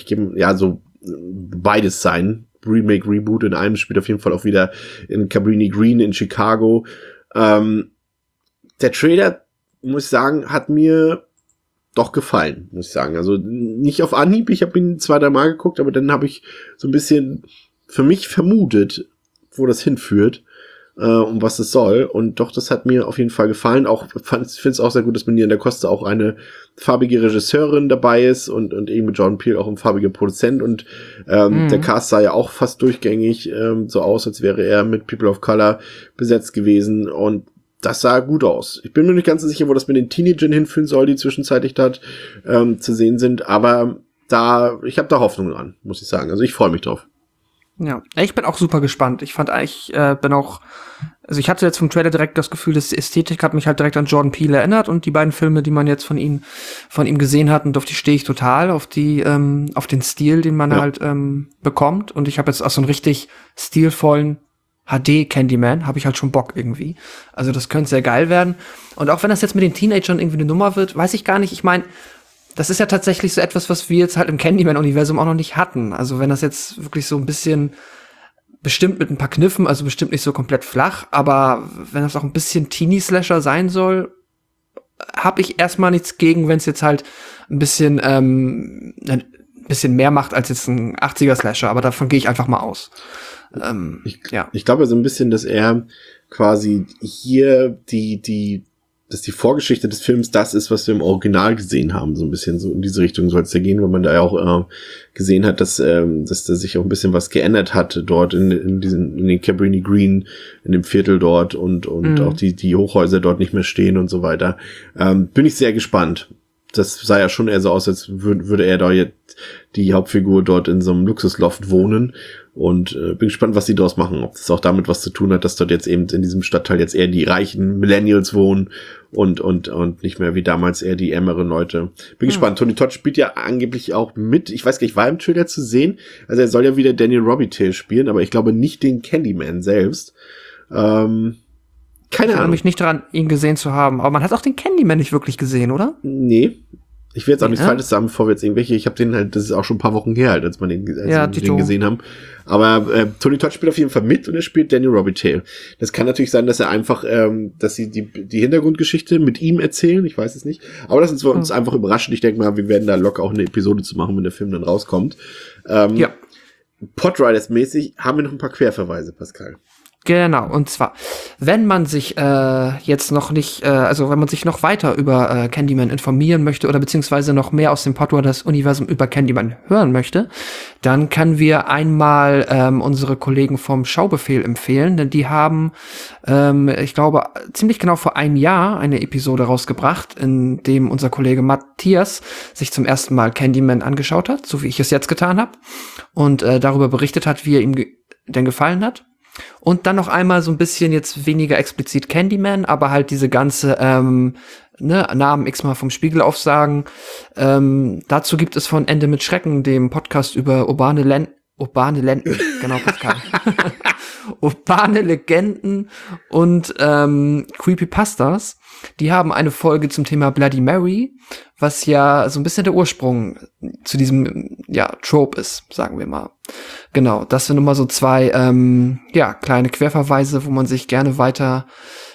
beides sein. Remake, Reboot. In einem spielt auf jeden Fall auch wieder in Cabrini Green in Chicago. Der Trailer, muss ich sagen, hat mir doch gefallen, muss ich sagen. Also nicht auf Anhieb, ich habe ihn 2-3 Mal geguckt, aber dann habe ich so ein bisschen für mich vermutet, wo das hinführt, um was es soll. Und doch, das hat mir auf jeden Fall gefallen. Auch finde es auch sehr gut, dass mit Nia da Costa auch eine farbige Regisseurin dabei ist und eben mit Jordan Peele auch ein farbiger Produzent. Und der Cast sah ja auch fast durchgängig so aus, als wäre er mit People of Color besetzt gewesen. Und das sah gut aus. Ich bin mir nicht ganz so sicher, wo das mit den Teenagern hinführen soll, die zwischenzeitlich dort zu sehen sind. Aber ich habe da Hoffnung dran, muss ich sagen. Also ich freue mich drauf. Ja, ich bin auch super gespannt. Ich fand eigentlich, ich hatte jetzt vom Trailer direkt das Gefühl, dass die Ästhetik hat mich halt direkt an Jordan Peele erinnert und die beiden Filme, die man jetzt von ihm gesehen hat, und auf die stehe ich total, auf den Stil, den man halt bekommt. Und ich habe jetzt auch so einen richtig stilvollen HD Candyman, habe ich halt schon Bock irgendwie. Also das könnte sehr geil werden. Und auch wenn das jetzt mit den Teenagern irgendwie eine Nummer wird, weiß ich gar nicht. Ich meine, das ist ja tatsächlich so etwas, was wir jetzt halt im Candyman-Universum auch noch nicht hatten. Also wenn das jetzt wirklich so ein bisschen, bestimmt mit ein paar Kniffen, also bestimmt nicht so komplett flach, aber wenn das auch ein bisschen Teenie-Slasher sein soll, habe ich erstmal nichts gegen, wenn es jetzt halt ein bisschen mehr macht als jetzt ein 80er-Slasher, aber davon gehe ich einfach mal aus. Ich glaube so ein bisschen, dass er quasi hier dass die Vorgeschichte des Films das ist, was wir im Original gesehen haben. So ein bisschen so in diese Richtung soll es ja gehen, weil man da ja auch gesehen hat, dass da sich auch ein bisschen was geändert hat dort in den Cabrini Green, in dem Viertel dort und auch die Hochhäuser dort nicht mehr stehen und so weiter. Bin ich sehr gespannt. Das sah ja schon eher so aus, als würde er da jetzt die Hauptfigur dort in so einem Luxusloft wohnen. Und bin gespannt, was sie daraus machen. Ob das auch damit was zu tun hat, dass dort jetzt eben in diesem Stadtteil jetzt eher die reichen Millennials wohnen und nicht mehr wie damals eher die ärmeren Leute. Bin gespannt. Tony Todd spielt ja angeblich auch mit. Ich weiß gar nicht, war im Trailer zu sehen. Also er soll ja wieder Daniel Robitaille spielen, aber ich glaube nicht den Candyman selbst. Keine Ahnung. Ich erinnere mich nicht daran, ihn gesehen zu haben. Aber man hat auch den Candyman nicht wirklich gesehen, oder? Nee. Ich will jetzt auch nichts Falsches sagen, bevor wir jetzt ich habe den halt, das ist auch schon ein paar Wochen her halt, als wir den gesehen haben. Aber Tony Todd spielt auf jeden Fall mit und er spielt Daniel Robitaille. Das kann natürlich sein, dass er einfach, dass sie die Hintergrundgeschichte mit ihm erzählen, ich weiß es nicht. Aber das ist uns einfach überraschend. Ich denke mal, wir werden da locker auch eine Episode zu machen, wenn der Film dann rauskommt. Podriders-mäßig haben wir noch ein paar Querverweise, Pascal. Genau, und zwar, wenn man sich jetzt noch nicht, wenn man sich noch weiter über Candyman informieren möchte oder beziehungsweise noch mehr aus dem Podriders-Universum über Candyman hören möchte, dann können wir einmal unsere Kollegen vom Schaubefehl empfehlen, denn die haben, ich glaube, ziemlich genau vor einem Jahr eine Episode rausgebracht, in dem unser Kollege Matthias sich zum ersten Mal Candyman angeschaut hat, so wie ich es jetzt getan habe, und darüber berichtet hat, wie er ihm denn gefallen hat. Und dann noch einmal so ein bisschen jetzt weniger explizit Candyman, aber halt diese ganze Namen x-mal vom Spiegel aufsagen. Dazu gibt es von Ende mit Schrecken, dem Podcast über urbane Legenden, genau, Pascal. Urbane Legenden und Creepypastas. Die haben eine Folge zum Thema Bloody Mary, was ja so ein bisschen der Ursprung zu diesem Trope ist, sagen wir mal. Genau, das sind nochmal so 2 kleine Querverweise, wo man sich gerne weiter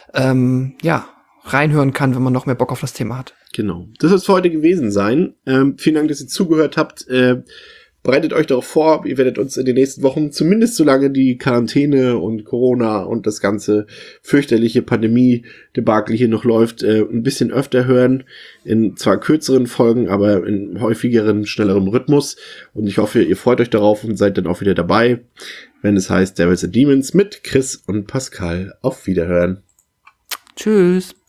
reinhören kann, wenn man noch mehr Bock auf das Thema hat. Genau. Das soll es für heute gewesen sein. Vielen Dank, dass ihr zugehört habt. bereitet euch darauf vor, ihr werdet uns in den nächsten Wochen, zumindest solange die Quarantäne und Corona und das ganze fürchterliche Pandemie-Debakel hier noch läuft, ein bisschen öfter hören, in zwar kürzeren Folgen, aber in häufigeren, schnellerem Rhythmus. Und ich hoffe, ihr freut euch darauf und seid dann auch wieder dabei, wenn es heißt Devils and Demons mit Chris und Pascal. Auf Wiederhören. Tschüss.